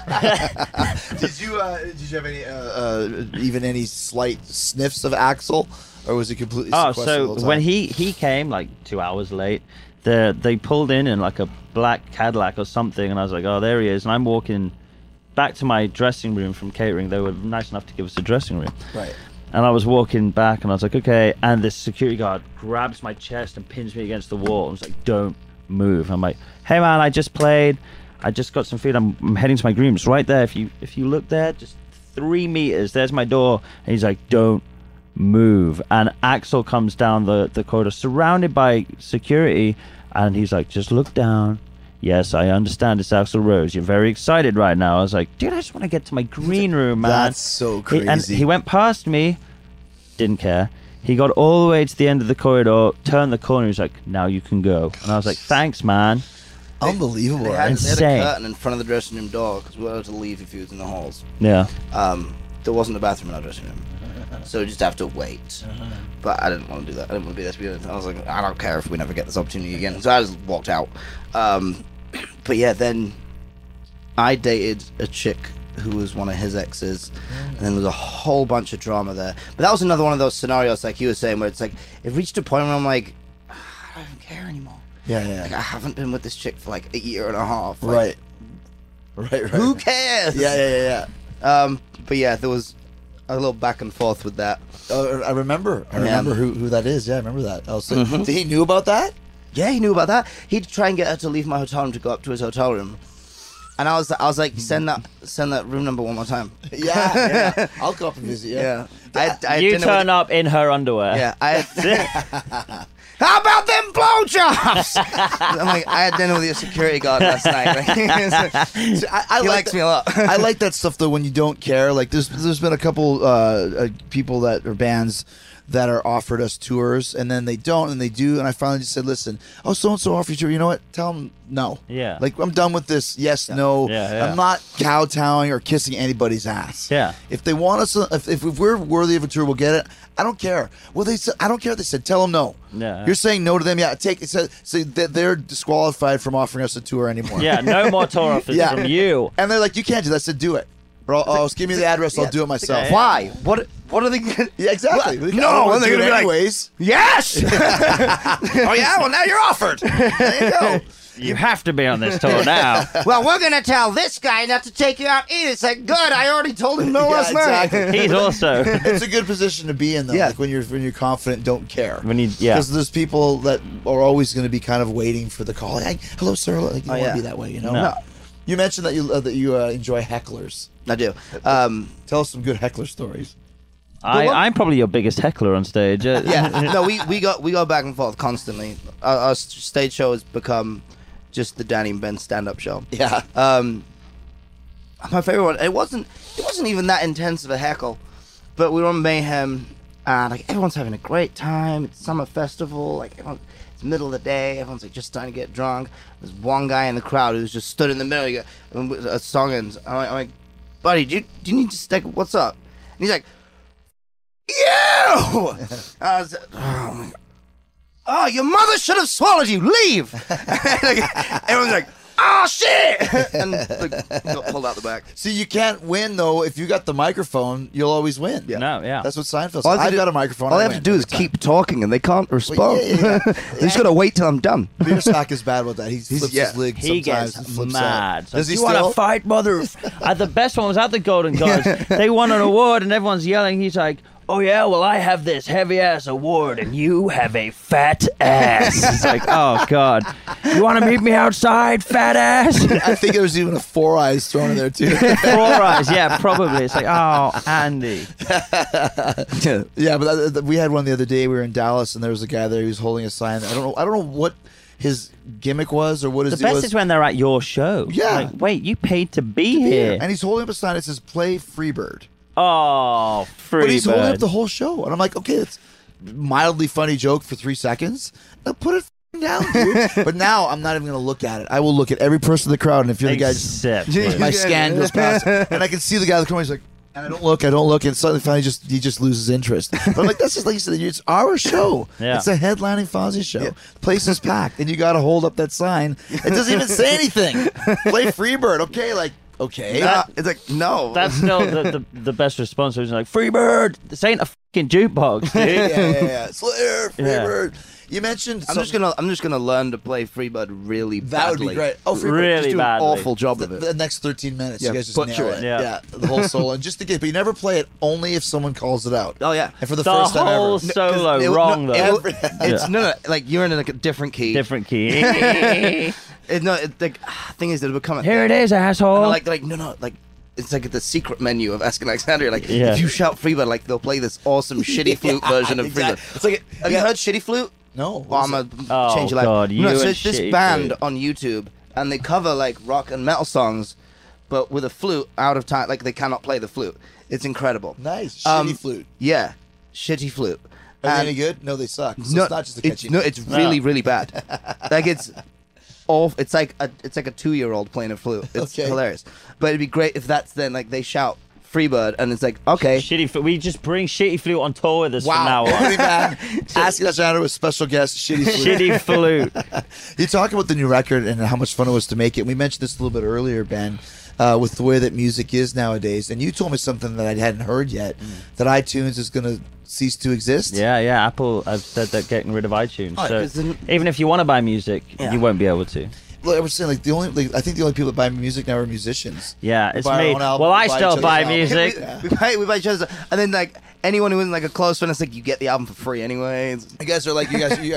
Did you have any even any slight sniffs of Axl, or was it completely? Oh, sequestered the so whole time? when he came like 2 hours late, they pulled in like a black Cadillac or something, and I was like, oh, there he is. And I'm walking back to my dressing room from catering. They were nice enough to give us a dressing room. Right. And I was walking back, and I was like, okay. And this security guard grabs my chest and pins me against the wall. And was like, don't move. I'm like, hey man, I just played. I just got some food. I'm heading to my green room. It's right there. If you look there, just 3 meters, there's my door. And he's like, don't move. And Axl comes down the corridor, surrounded by security, and he's like, just look down. Yes, I understand it's Axl Rose. You're very excited right now. I was like, dude, I just want to get to my green room, man. That's so crazy. And he went past me, didn't care. He got all the way to the end of the corridor, turned the corner. He's like, now you can go. And I was like, thanks, man. Unbelievable. They Right? had a Insane. curtain in front of the dressing room door because we were able to leave if he was in the halls. Yeah. There wasn't a bathroom in our dressing room, so we just have to wait. But I didn't want to do that. I didn't want to be there to be honest. I was like, I don't care if we never get this opportunity again. So I just walked out. But yeah, then I dated a chick who was one of his exes, and then there was a whole bunch of drama there. But that was another one of those scenarios, like you were saying, where it's like it reached a point where I'm like, I don't even care anymore. Yeah. Like I haven't been with this chick for like 1.5 years. Right. Like, Right. who cares? Yeah. But yeah, there was a little back and forth with that. I remember. I remember who that is. Yeah, I remember that. I was like, Mm-hmm. he knew about that? Yeah, he knew about that. He'd try and get her to leave my hotel room to go up to his hotel room, and I was like, send that room number one more time. Yeah. I'll go up and visit you. Yeah, I had You dinner turn with, up in her underwear. Yeah, how about them blowjobs? I'm like, I had dinner with your security guard last night. Like, See, I he like likes me a lot. I like that stuff though when you don't care. Like there's been a couple people that are bands that are offered us tours and then they don't and they do, and I finally just said, listen, oh, so and so offered you a tour. You know what? Tell them no. Yeah. Like I'm done with this. Yes, no. Yeah. I'm not kowtowing or kissing anybody's ass. Yeah. If they want us, if we're worthy of a tour, we'll get it. I don't care. Well, they said I don't care what they said. Tell them no. Yeah. You're saying no to them. Yeah. Take it. So that they're disqualified from offering us a tour anymore. Yeah, no more tour offers from you. And they're like, you can't do that. I said, do it. Or give me the address. I'll do it myself. Why? What are they gonna... Yeah, exactly. What? I don't No, wanna and they're do gonna it be like, anyways. yes! Oh yeah, well now you're offered. There you go. You have to be on this tour now. Well, we're gonna tell this guy not to take you out eating. It's like, good, I already told him no Yeah, last night. exactly. He's also It's a good position to be in, though. Yeah. Like when you're confident, don't care. yeah. Because there's people that are always going to be kind of waiting for the call. Like, hello, sir. Like, you don't want yeah. to be that way, you know. No. You mentioned that you enjoy hecklers. I do. Tell us some good heckler stories. I'm probably your biggest heckler on stage. Yeah, no, we go back and forth constantly. Our stage show has become just the Danny and Ben stand-up show. Yeah. My favorite one. It wasn't even that intense of a heckle, but we were on Mayhem, and like everyone's having a great time. It's summer festival. Like it's middle of the day. Everyone's like just starting to get drunk. There's one guy in the crowd who's just stood in the middle. And a song ends. I'm like, buddy, do you need to stick? What's up? And he's like, you. I was, oh my God. Oh, your mother should have swallowed you. Leave. Like, everyone's like, oh shit, and got pulled out the back. See, you can't win though. If you got the microphone, you'll always win. Yeah. No, yeah. That's what Seinfeld said. All I have I've to got do- a microphone. All I they have to win do is every time. keep talking, and they can't respond. yeah. They just gotta wait till I'm done. Biersack is bad with that. He flips his leg He sometimes. gets and flips mad. out. So Does he you want still? to fight, mother? The best one was at the Golden Globes. They won an award, and everyone's yelling. He's like, oh yeah, well I have this heavy ass award and you have a fat ass. It's like, oh god, you want to meet me outside, fat ass? I think there was even a 4 eyes thrown in there too. 4 eyes, yeah, probably. It's like, oh, Andy. Yeah, but we had one the other day. We were in Dallas, and there was a guy there who was holding a sign. I don't know what his gimmick was or what his The best was. is when they're at your show. Yeah. Like, wait, you paid to be here. And he's holding up a sign that says "Play Freebird," Oh, free but he's holding up bird. the whole show, and I'm like, okay, it's mildly funny joke for 3 seconds. Now put it f***ing down, dude. But now I'm not even going to look at it. I will look at every person in the crowd, and if you're the guy, Except my scan goes past, and I can see the guy in the corner. He's like, and I don't look, and suddenly finally he just loses interest. But I'm like, that's just like you said, it's our show. Yeah. It's a headlining Fozzy show. The place is packed, and you got to hold up that sign. It doesn't even say anything. Play Freebird, okay? Like, okay. It's like, no. that's still the best response. It's like, free bird. This ain't a fucking jukebox, dude. yeah. Slayer, Yeah. Freebird. You mentioned I'm just gonna learn to play Freebird really badly. that would be great. Oh, Freebird, Really Just do badly. an awful job of it. the next 13 minutes, Yeah, you guys just butcher nail it. it. Yeah. The whole solo, and just to get, but you never play it only if someone calls it out. Oh yeah. And for the The first time whole ever. solo It- wrong no, though. It's no, like you're in like a different key. Different key. The thing is, it'll become a Here it thing. is, asshole. And like no, like it's like the secret menu of Ask Alexandria. Like Yeah. if you shout Freebird, like they'll play this awesome shitty flute version of exactly. Freebird. It's like Have you heard shitty flute? No. Well, I'm what is gonna it? Oh, change your life. God, you no, so and it's this shitty band flute. on YouTube, and they cover like rock and metal songs, but with a flute out of time. Like they cannot play the flute. It's incredible. Nice. Shitty flute. Yeah, shitty flute. Are they And- any good? No, they suck. So no, it's not just a catchy. it's really, really bad. Like it's awful. It's like a 2-year-old playing a flute. It's Okay. hilarious. But it'd be great if that's then like they shout Freebird, and it's like okay. Shitty flute. We just bring shitty flute on tour with us from Wow. now on. Really bad. Ask Alexandria with special guest Shitty Flute. Shitty flute. You talk about the new record and how much fun it was to make it. We mentioned this a little bit earlier, Ben, with the way that music is nowadays. And you told me something that I hadn't heard yet, that iTunes is going to cease to exist. Yeah. Apple have said they're getting rid of iTunes. Oh, so 'cause then- even if you want to buy music, you won't be able to. Well, I was saying, I think the only people that buy music now are musicians. Yeah, We it's buy our me. own album, Well, we I buy still each buy other's albums. music. we buy each other's, and then like anyone who isn't like a close friend, it's like you get the album for free anyway. You guys are like,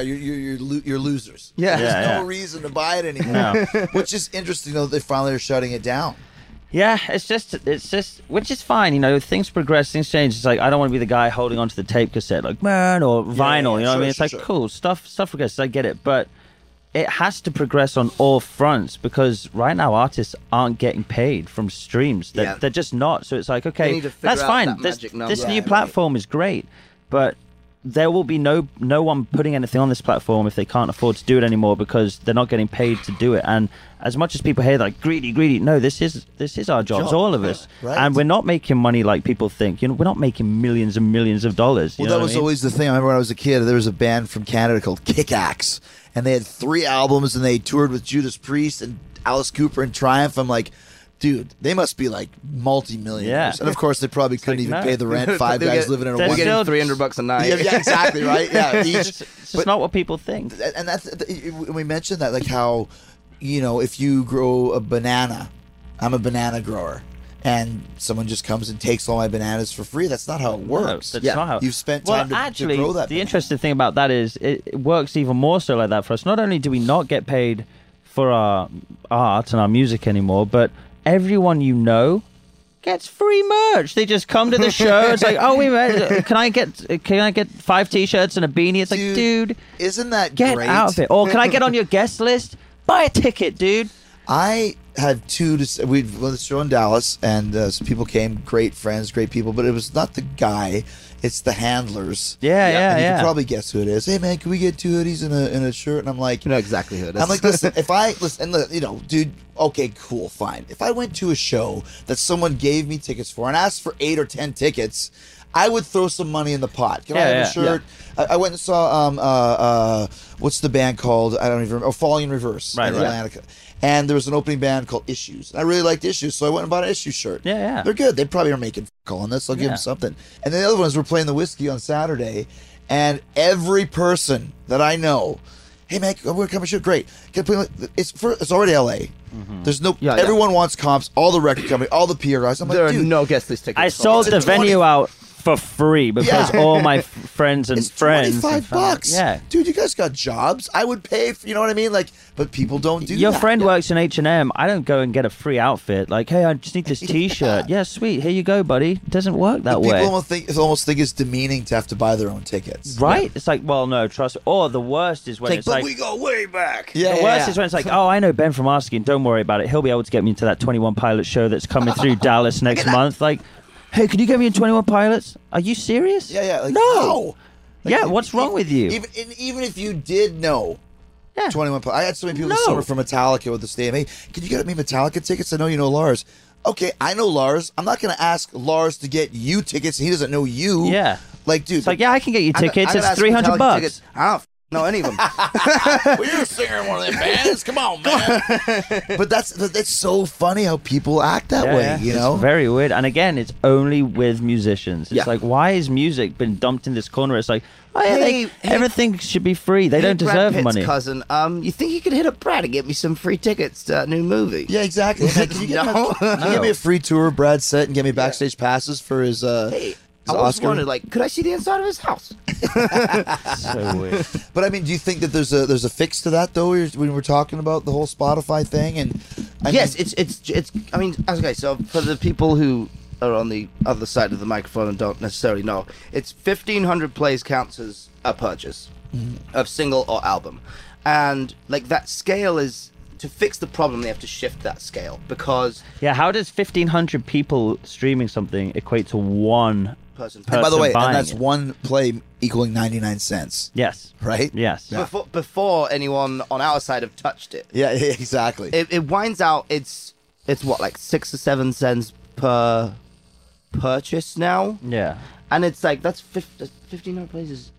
you're losers. Yeah. There's Yeah, no yeah. reason to buy it anymore. No. Which is interesting, though, they finally are shutting it down. Yeah, it's just, which is fine. You know, things progress, things change. It's like I don't want to be the guy holding onto the tape cassette, like man, or vinyl. You know what I mean? It's like cool stuff progresses. I get it, but it has to progress on all fronts because right now artists aren't getting paid from streams. They're just not. So it's like, They okay, need to figure that's out fine. that magic number. This new Right, platform is great, but there will be no one putting anything on this platform if they can't afford to do it anymore because they're not getting paid to do it. And as much as people hear like greedy, no, this is our jobs, all of us, Right. and we're not making money like people think. You know, we're not making millions and millions of dollars. You Well, know that what was I mean? always the thing. I remember when I was a kid, there was a band from Canada called Kick Axe, and they had 3 albums, and they toured with Judas Priest and Alice Cooper and Triumph. I'm like, dude, they must be like multi-millionaires. Yeah. And of course, they probably couldn't like, even no. pay the rent. 5 They'll guys get- living in a they're one. still- Getting $300 a night. Yeah, exactly, right? Yeah, each. It's just not what people think. And that's we mentioned that, like how, you know, if you grow a banana, I'm a banana grower, and someone just comes and takes all my bananas for free. That's not how it works. No, that's not how. You've spent Well, time to actually, grow that. the banana. interesting thing about that is it works even more so like that for us. Not only do we not get paid for our art and our music anymore, but everyone you know gets free merch. They just come to the show. It's like, oh, can I get 5 t-shirts and a beanie? It's like, dude, isn't that get great? out of it. Or can I get on your guest list? Buy a ticket, dude. I had 2 to we went to the show in Dallas, and some people came, great friends, great people, but it was not the guy, it's the handlers. Yeah. And you can probably guess who it is. Hey man, can we get 2 hoodies and a shirt? And I'm like, You know exactly who it is. I'm like, listen, you know, dude, okay, cool, fine. If I went to a show that someone gave me tickets for and asked for 8 or 10 tickets, I would throw some money in the pot. Can I have a shirt? I went and saw what's the band called? I don't even remember. Falling in Reverse in Atlanta. And there was an opening band called Issues. And I really liked Issues, so I went and bought an Issues shirt. Yeah. They're good. They probably are making call on this. I'll give them something. And then the other ones were playing the Whiskey on Saturday, and every person that I know, hey man, we're coming shoot. Great. It's already LA. There's no everyone wants comps, all the record company, all the PR guys. I'm like, there are dude, no guest list tickets. I sold the venue out for free because all my friends and It's friends. and $25 bucks. Yeah. Dude, you guys got jobs. I would pay for, you know what I mean? Like, but people don't do Your that. friend works in H&M. I don't go and get a free outfit. Like, hey, I just need this T-shirt. Yeah, sweet. Here you go, buddy. It doesn't work that way. People almost think it's demeaning to have to buy their own tickets. Right? It's like, well, no, trust me. Or the worst is when it's like... we go way back. Yeah, The worst is when it's like, oh, I know Ben from Arskin. Don't worry about it. He'll be able to get me into that 21 Pilots show that's coming through Dallas next month. Like, hey, could you get me in 21 Pilots? Are you serious? Yeah. Like, No. Like, Yeah, what's wrong with you? Even if you did know. Yeah. 21. I had so many people this No. summer from Metallica with the stadium. Hey, can you get me Metallica tickets? I know you know Lars. Okay, I know Lars. I'm not going to ask Lars to get you tickets. He doesn't know you. Yeah. Like, dude. It's like, yeah, I can get you tickets. I It's $300. I don't know any of them. well, you're a singer in one of them bands. Come on, man. But that's so funny how people act that way, Yeah, you know? It's very weird. And again, it's only with musicians. It's like, why is music been dumped in this corner? It's like, oh, yeah, everything should be free. They don't Brad deserve Pitt's money. cousin, you think you could hit up Brad and get me some free tickets to that new movie? Yeah, exactly. Hey, can you get No. can you give me a free tour of Brad's set and get me backstage passes for his Hey, I his was Oscar? wondering, like, could I see the inside of his house? So weird. But I mean, do you think that there's a fix to that though? When we're talking about the whole Spotify thing, and Yes, it's. I mean, okay. So for the people who are on the other side of the microphone and don't necessarily know, it's 1,500 plays counts as a purchase of single or album, and like that scale is to fix the problem. They have to shift that scale because Yeah, how does 1,500 people streaming something equate to one person. And by the way, buying and that's it? one play equaling 99 cents, Yes. right? Yes. Before anyone on our side have touched it, Yeah, exactly. it winds out. It's what, like 6 or 7 cents per purchase now, Yeah. and it's like that's 1,500 plays is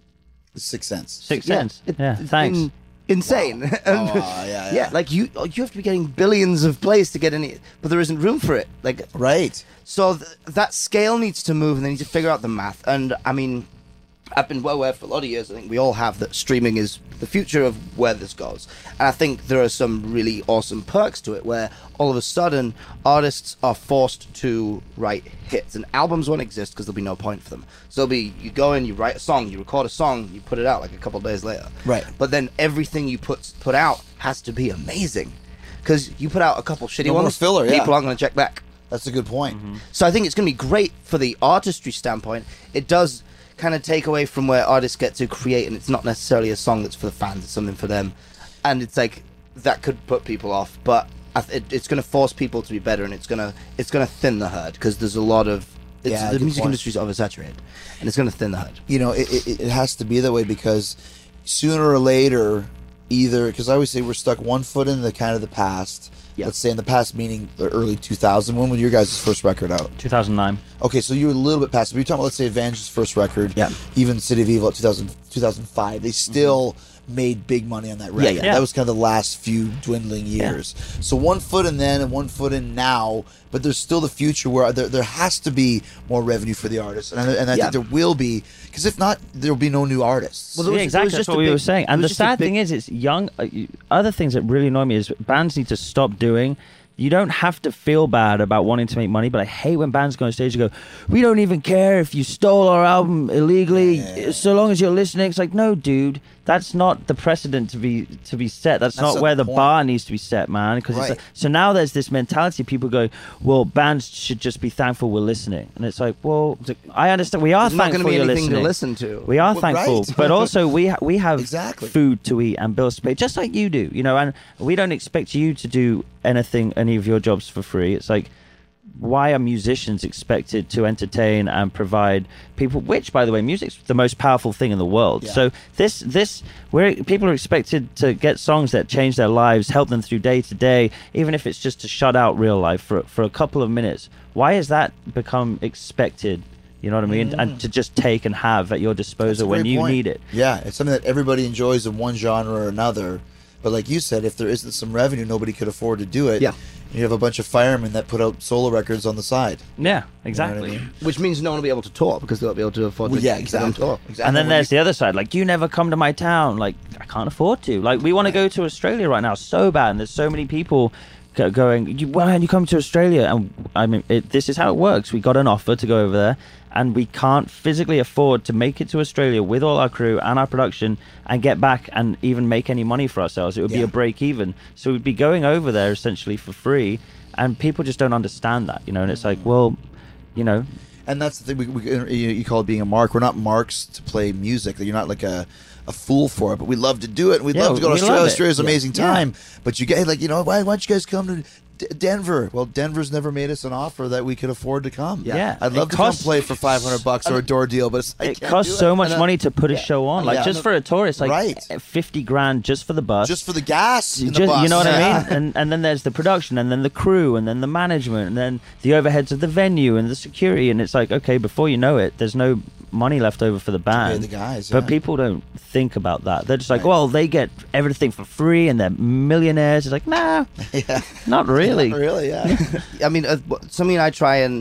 6 cents. 6 cents. Yeah, it's thanks. insane. And, yeah. like you have to be getting billions of plays to get any, but there isn't room for it. Like, Right. so that scale needs to move, and they need to figure out the math. And I mean, I've been well aware for a lot of years. I think we all have that streaming is the future of where this goes. And I think there are some really awesome perks to it, where all of a sudden artists are forced to write hits, and albums won't exist because there'll be no point for them. So it'll be, you go in, you write a song, you record a song, you put it out like a couple of days later. Right. But then everything you put out has to be amazing, because you put out a couple shitty No more ones, filler, yeah. people aren't going to check back. That's a good point. So I think it's going to be great for the artistry standpoint. It does kind of take away from where artists get to create, and it's not necessarily a song that's for the fans, it's something for them. And it's like, that could put people off, but it's going to force people to be better, and it's going to thin the herd, because there's a lot of... Yeah, the good music point. industry's oversaturated, and it's going to thin the herd. You know, it has to be that way because sooner or later, either, because I always say we're stuck one foot in the kind of the past. Yeah. Let's say in the past, meaning the early 2000. When was your guys' first record out? 2009. Okay, so you were a little bit past it. But you're talking about, let's say, Advantage's first record. Yeah. Even City of Evil at 2005. They still made big money on that record. yeah. That was kind of the last few dwindling years. So one foot in then and one foot in now, but there's still the future where there has to be more revenue for the artists. And I Yeah. think there will be, because if not, there will be no new artists. Well, there Yeah, was- exactly. there was That's just what a we big- were saying. there And was the just a sad big- thing is, it's young. Other things that really annoy me is bands need to stop doing. You don't have to feel bad about wanting to make money, but I hate when bands go on stage and go, "We don't even care if you stole our album illegally, so long as you're listening." It's like, no, dude, that's not the precedent to be set. That's not not where the the point. bar needs to be set, man. Because Right. so now there's this mentality. People go, "Well, bands should just be thankful we're listening," and it's like, well, I understand. We are There's not thankful going to be you're anything to listening. listen to. We are Well, thankful, right. but also we have Exactly. food to eat and bills to pay, just like you do, and we don't expect you to do any of your jobs for free. It's like, why are musicians expected to entertain and provide people, which, by the way, music's the most powerful thing in the world. Yeah. So people are expected to get songs that change their lives, help them through day to day, even if it's just to shut out real life for a couple of minutes. Why has that become expected? You know what I mean? And to just take and have at your That's a disposal when great you point. need it. Yeah, it's something that everybody enjoys in one genre or another. But like you said, if there isn't some revenue, nobody could afford to do it. Yeah. You have a bunch of firemen that put out solo records on the side. Yeah, exactly. mean? Which means no one will be able to tour, because they'll not be able to afford Well, to yeah, get them exactly. tour. And then there's the other side, like, you never come to my town. Like, I can't afford to. Like, we want to go to Australia right now so bad, and there's so many people going, "Why aren't you coming to Australia?" And I mean, this is how it works. We got an offer to go over there, and we can't physically afford to make it to Australia with all our crew and our production and get back and even make any money for ourselves. It would be a break even. So we'd be going over there essentially for free, and people just don't understand that, you know. And it's like, well, you know. And that's the thing. You call it being a mark. We're not marks to play music. You're not like a fool for it, but we love to do it. We'd love to go to Australia. Australia's an amazing time. But you get like, you know, why don't you guys come to Denver? Well, Denver's never made us an offer that we could afford to come. I'd love to come play for $500 or a door deal, but it costs so much money to put a show on. Like just for a tour, it's like $50,000 just for the bus, just for the gas. In the bus. You know what I mean? And then there's the production, and then the crew, and then the management, and then the overheads of the venue and the security. And it's like, okay, before you know it, there's no money left over for the band. The guys, but people don't think about that. They're just like, well, they get everything for free and they're millionaires. It's like, nah, not really. Not really, I mean, something I try and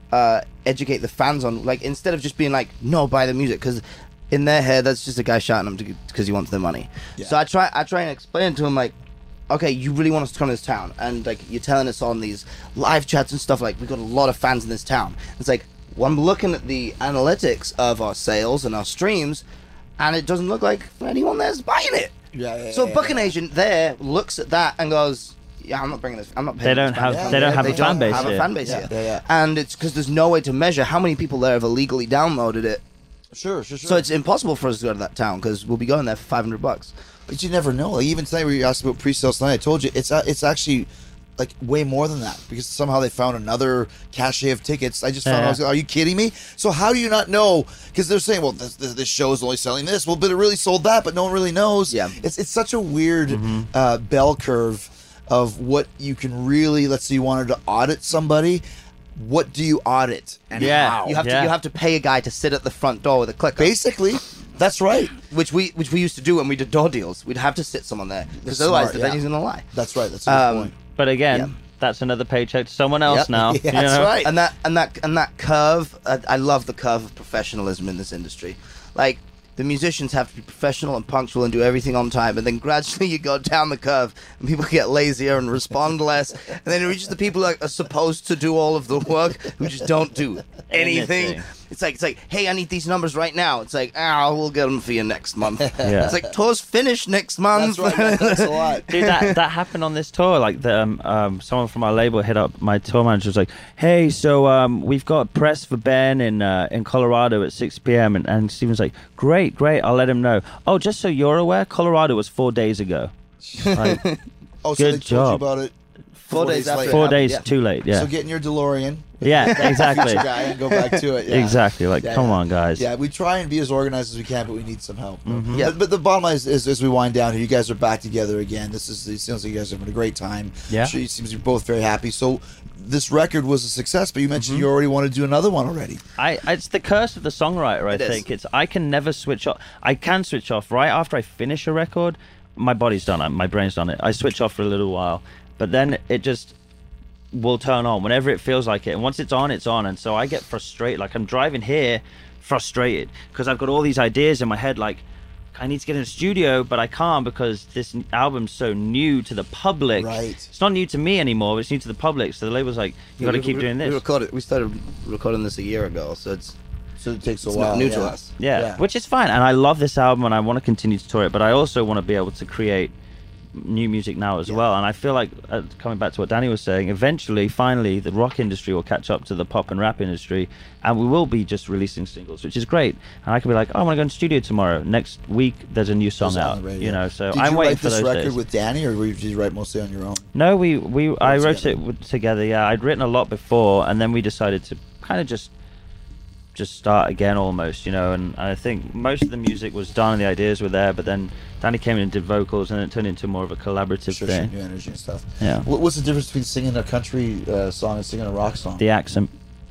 educate the fans on, like, instead of just being like, no, buy the music, because in their head that's just a guy shouting them because he wants their money. So I try and explain to them, like, okay, you really want us to come to this town, and like you're telling us on these live chats and stuff, like, we've got a lot of fans in this town. It's like, well, I'm looking at the analytics of our sales and our streams, and it doesn't look like anyone there's buying it. So a booking agent there looks at that and goes, yeah, I'm not bringing this. I'm not paying. They don't have a fan base here. And it's because there's no way to measure how many people there have illegally downloaded it. Sure. So it's impossible for us to go to that town because we'll be going there for $500. But you never know. Like, even tonight, where you asked about pre-sales tonight, I told you it's actually like way more than that, because somehow they found another cache of tickets. I just found out, are you kidding me? So how do you not know? Because they're saying, well, this show is only selling this. Well, but it really sold that, but no one really knows. It's such a weird bell curve of what you can really. Let's say you wanted to audit somebody. What do you audit and how? You have to pay a guy to sit at the front door with a clicker. Basically, that's right. Which we used to do when we did door deals. We'd have to sit someone there because otherwise the venue's gonna lie. That's right. That's a good point. But again, that's another paycheck to someone else now. Yeah, that's right. And that curve, I love the curve of professionalism in this industry. Like, the musicians have to be professional and punctual and do everything on time, and then gradually you go down the curve and people get lazier and respond less, and then it reaches the people who are supposed to do all of the work who just don't do anything. It's like, hey, I need these numbers right now. It's like, we'll get them for you next month. It's like, tour's finished next month. That's right. That's a lot. Dude, that happened on this tour. Like, someone from our label hit up my tour manager, was like, hey, so we've got press for Ben in Colorado at 6 p.m. And Steven's like, great, I'll let him know. Oh, just so you're aware, Colorado was 4 days ago. Like, so good they job. Told you about it 4 days after. 4 days too late. So get in your DeLorean. Yeah, exactly. Guy and go back to it. Exactly. Like, come on, guys. Yeah, we try and be as organized as we can, but we need some help. Yeah. But the bottom line is, as we wind down here, you guys are back together again. It sounds like you guys are having a great time. Yeah. It seems you're both very happy. So this record was a success, but you mentioned you already want to do another one already. It's the curse of the songwriter, I think. I can never switch off. I can switch off right after I finish a record. My body's done it. My brain's done it. I switch off for a little while, but then it just will turn on whenever it feels like it. And once it's on, it's on. And so I get frustrated. Like, I'm driving here frustrated because I've got all these ideas in my head. Like, I need to get in a studio, but I can't because this album's so new to the public. Right. It's not new to me anymore, but it's new to the public. So the label's like, you got to keep doing this. We started recording this a year ago, so it takes a while. Not new to us. Yeah, which is fine. And I love this album, and I want to continue to tour it, but I also want to be able to create new music now as well. And I feel like, coming back to what Danny was saying, eventually, finally, the rock industry will catch up to the pop and rap industry, and we will be just releasing singles, which is great. And I can be like, I want to go in the studio tomorrow. Next week, there's a new song out. You know, so I'm waiting for those days. Did you write this record with Danny, or did you write mostly on your own? No, I wrote it together. Yeah, I'd written a lot before, and then we decided to kind of just start again almost, you know. And I think most of the music was done and the ideas were there, but then Danny came in and did vocals, and it turned into more of a collaborative thing. New energy and stuff. Yeah. What's the difference between singing a country song and singing a rock song? The accent.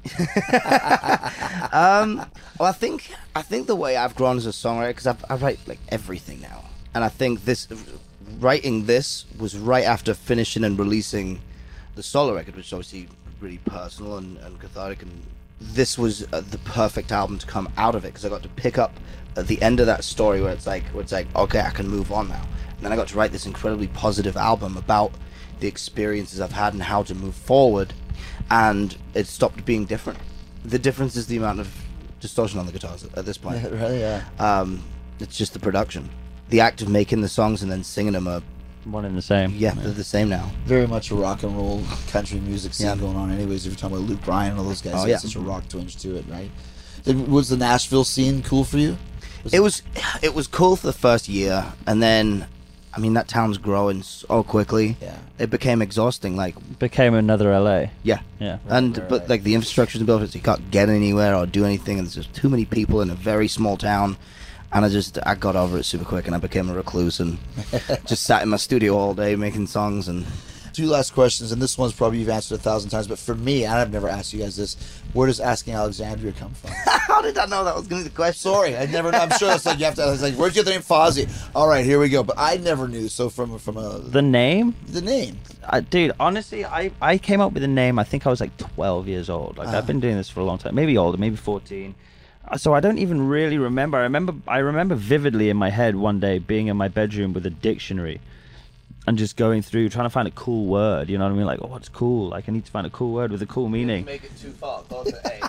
Well, I think the way I've grown as a songwriter, because I write like everything now, and I think writing this was right after finishing and releasing the solo record, which is obviously really personal and cathartic, and this was the perfect album to come out of it, because I got to pick up at the end of that story where it's like, okay, I can move on now. And then I got to write this incredibly positive album about the experiences I've had and how to move forward, and it stopped being different. The difference is the amount of distortion on the guitars at this point. Really, yeah. It's just the production. The act of making the songs and then singing them are, One and the same. yeah, they're the same now. Very much a rock and roll country music scene Yeah. going on. Anyways, if you're talking about Luke Bryan and all those guys, Oh, they yeah. have such a rock twinge to it, right? Was the Nashville scene cool for you? It was cool for the first year, and then, I mean, that town's growing so quickly. Yeah. It became exhausting. Like, Became another LA. yeah, Yeah. but like the infrastructure's built, so you can't get anywhere or do anything, and there's just too many people in a very small town. And I got over it super quick, and I became a recluse and just sat in my studio all day making songs. And 2 last questions, and this one's probably you've answered 1,000 times, but for me, and I've never asked you guys this, where does Asking Alexandria come from? how did I know that was going to be the question? Sorry, I never. I'm sure it's like you have to. It's like, where'd you get the name Fozzy? All right, here we go. But I never knew. So from The name? the name. Dude, honestly, I came up with the name, I think I was like 12 years old. Like, I've been doing this for a long time. Maybe older, maybe 14. So I don't even really remember. I remember vividly in my head one day being in my bedroom with a dictionary and just going through, trying to find a cool word. You know what I mean? Like, oh, what's cool? Like, I need to find a cool word with a cool meaning. Make it too far. Go to A.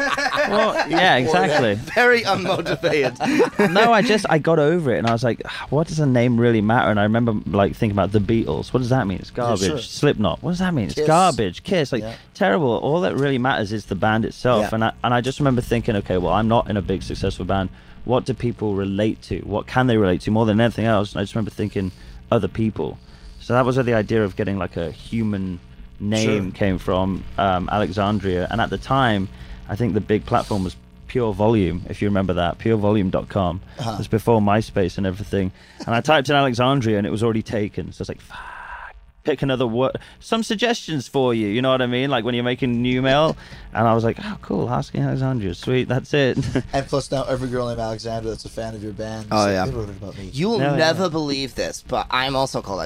Well, yeah, exactly. Very unmotivated. No, I got over it, and I was like, what does a name really matter? And I remember like thinking about the Beatles. What does that mean? It's garbage. sure. Slipknot. What does that mean? It's Kiss. garbage. Kiss. Like, Yeah. terrible. All that really matters is the band itself. Yeah. And I just remember thinking, okay, well, I'm not in a big successful band. What do people relate to? What can they relate to more than anything else? And I just remember thinking other people. So that was where the idea of getting like a human name Sure. came from, Alexandria. And at the time, I think the big platform was Pure Volume, if you remember that, purevolume.com. It was before MySpace and everything. And I typed in Alexandria and it was already taken. So I was like, fuck, pick another word. Some suggestions for you, you know what I mean? Like when you're making new mail. And I was like, oh, cool, Asking Alexandria, sweet, that's it. And plus, now every girl named Alexandra that's a fan of your band. Oh, said, yeah. They wrote it about me. You will No, never yeah. believe this, but I'm also called.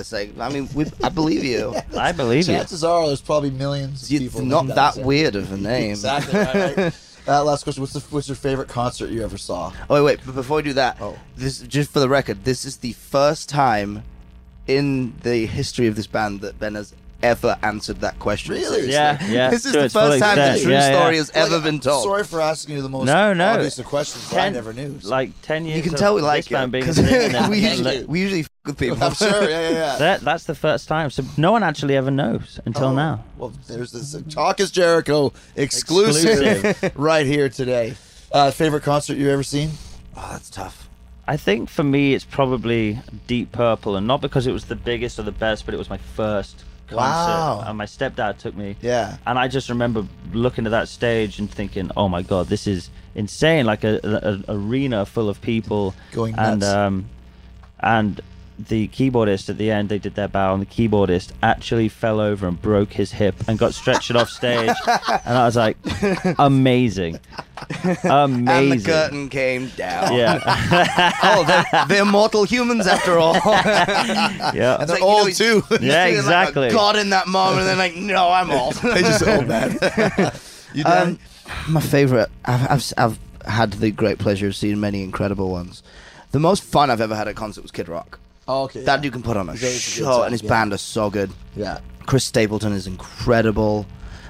I believe you. I believe you. Chances are there's probably millions of It's people. not named that Alexandra. weird of a name. Exactly. Right. Last question. What's your favorite concert you ever saw? Oh wait, but before we do that, Oh. this just for the record, this is the first time in the history of this band that Ben has ever answered that question. Really? seriously. Yeah. This is To the its full first time the extent. true Yeah, yeah. story has ever been told. Sorry for asking you the most No. obvious of questions, but I never knew. Like 10 years You can of tell we this like band it being because a thing, and we then- usually f with people. I'm sure. Yeah. That's the first time. So no one actually ever knows until now. Well, there's this Talk is Jericho exclusive right here today. Favorite concert you ever seen? Oh, that's tough. I think for me it's probably Deep Purple, and not because it was the biggest or the best, but it was my first concert. Wow. And my stepdad took me. Yeah. And I just remember looking at that stage and thinking, oh my god, this is insane! Like a arena full of people Going and nuts. And the keyboardist at the end, they did their bow, and the keyboardist actually fell over and broke his hip and got stretchered off stage. And I was like, amazing. And the curtain came down. Yeah. Oh, they're mortal humans after all. Yeah. And they're like, you old know, too. Yeah, Feeling like a exactly. God in that moment, and then like, no, I'm old. They just old man. You done? My favorite. I've had the great pleasure of seeing many incredible ones. The most fun I've ever had at a concert was Kid Rock. Oh, okay. That dude can put on a He's always a good show, time, and his yeah. band are so good. Yeah. Chris Stapleton is incredible.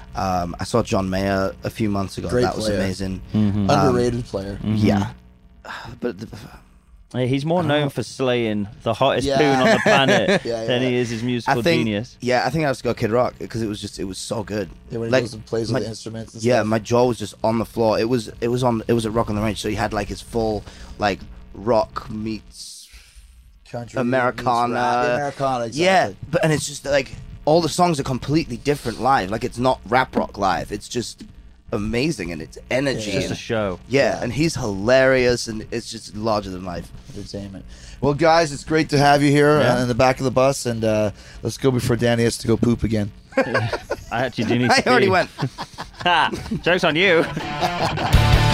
I saw John Mayer a few months ago. Great That was player. amazing. Underrated player. Yeah. But He's more known for slaying the hottest Yeah. poon on the planet Yeah, than yeah. he is his I musical think, genius. yeah, I think I have to go Kid Rock because it was so good. Yeah, when he Like, goes and plays my- with the instruments and Yeah, stuff. my jaw was just on the floor. It was at Rock on the Range, so he had like his full like rock meets Country Americana. meets rap. Americana, exactly. Yeah, and it's just like all the songs are completely different live. Like it's not rap rock live. It's just amazing and it's energy. It's just a and- show. yeah, and he's hilarious and it's just larger than life. Entertainment. Well, guys, it's great to have you here Yeah. in the back of the bus, and let's go before Danny has to go poop again. I actually do need I to already pee. went. Ha! Joke's on you.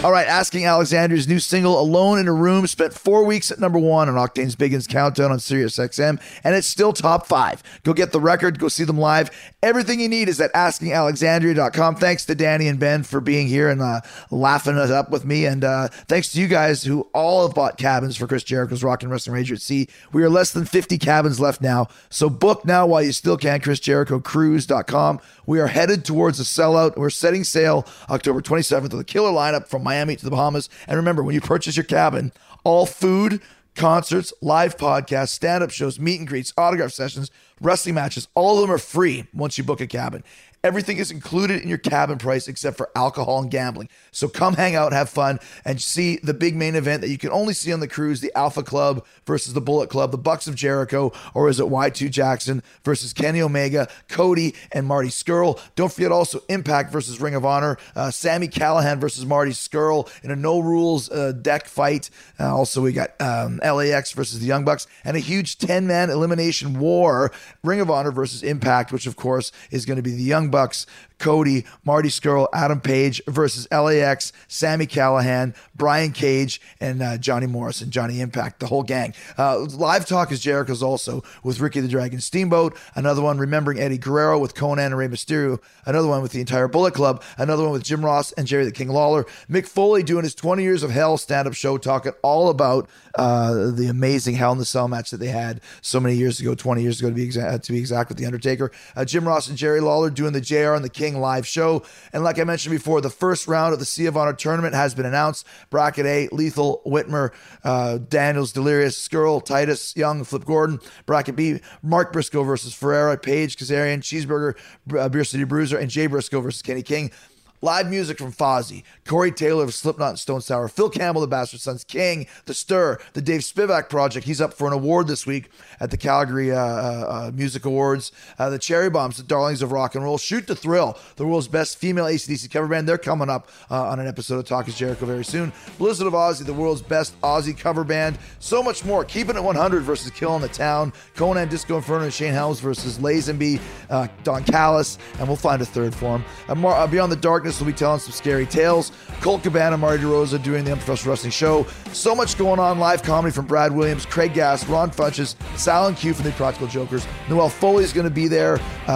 All right, Asking Alexandria's new single, Alone in a Room, spent 4 weeks at number 1 on Octane's Biggins Countdown on Sirius XM, and it's still top 5. Go get the record, go see them live. Everything you need is at AskingAlexandria.com. Thanks to Danny and Ben for being here and laughing it up with me, and thanks to you guys who all have bought cabins for Chris Jericho's Rock and Wrestling Rager at Sea. We are less than 50 cabins left now, so book now while you still can, ChrisJerichoCruise.com. We are headed towards a sellout. We're setting sail October 27th with a killer lineup from Miami to the Bahamas. And remember, when you purchase your cabin, all food, concerts, live podcasts, stand-up shows, meet and greets, autograph sessions, wrestling matches, all of them are free once you book a cabin. Everything is included in your cabin price except for alcohol and gambling. So come hang out, have fun, and see the big main event that you can only see on the cruise, the Alpha Club versus the Bullet Club, the Bucks of Jericho, or is it Y2 Jackson versus Kenny Omega, Cody, and Marty Scurll. Don't forget also Impact versus Ring of Honor, Sami Callihan versus Marty Scurll in a no-rules deck fight. Also, we got LAX versus the Young Bucks, and a huge 10-man elimination war, Ring of Honor versus Impact, which, of course, is going to be the Young Bucks, Cody, Marty Scurll, Adam Page versus LAX, Sami Callihan, Brian Cage, and Johnny Morrison, Johnny Impact, the whole gang. Live Talk is Jericho's also with Ricky the Dragon Steamboat, another one remembering Eddie Guerrero with Conan and Rey Mysterio, another one with the entire Bullet Club, another one with Jim Ross and Jerry the King Lawler, Mick Foley doing his 20 Years of Hell stand-up show, talking all about the amazing Hell in the Cell match that they had so many years ago, 20 years ago to be exact, with The Undertaker. Jim Ross and Jerry Lawler doing the JR and the King live show. And like I mentioned before, the first round of the Sea of Honor tournament has been announced. Bracket A, Lethal, Whitmer, Daniels, Delirious, Scurll, Titus, Young, Flip Gordon. Bracket B, Mark Briscoe versus Ferreira, Page, Kazarian, Cheeseburger, Beer City Bruiser, and Jay Briscoe versus Kenny King. Live music from Fozzy, Corey Taylor of Slipknot and Stone Sour, Phil Campbell, the Bastard Sons, King, The Stir, the Dave Spivak Project. He's up for an award this week at the Calgary Music Awards. The Cherry Bombs, the Darlings of Rock and Roll, Shoot to Thrill, the world's best female AC/DC cover band. They're coming up on an episode of Talk is Jericho very soon. Blizzard of Ozzy, the world's best Ozzy cover band. So much more. Keeping It 100 versus Killing the Town. Conan, Disco Inferno, and Shane Helms versus Lazenby, Don Callis, and we'll find a third for him. Beyond the Darkness will be telling some scary tales. Colt Cabana, Marty DeRosa doing the Unprofessional Wrestling Show. So much going on. Live comedy from Brad Williams, Craig Gass, Ron Funches, Sal and Q from the Practical Jokers. Noelle Foley's going to be there.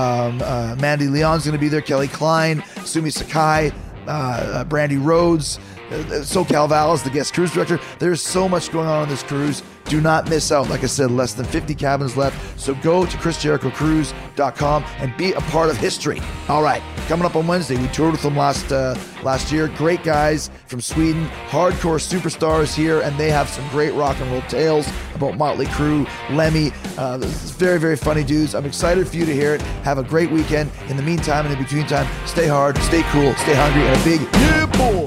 Mandy Leon's going to be there. Kelly Klein, Sumi Sakai, Brandy Rhodes, SoCal Val is the guest cruise director. There's so much going on this cruise. Do not miss out. Like I said, less than 50 cabins left. So go to ChrisJerichoCruise.com and be a part of history. All right, coming up on Wednesday, we toured with them last year. Great guys from Sweden, hardcore superstars here, and they have some great rock and roll tales about Motley Crue, Lemmy. Very, very funny dudes. I'm excited for you to hear it. Have a great weekend. In the meantime and in between time, stay hard, stay cool, stay hungry, and a big yeah, boy.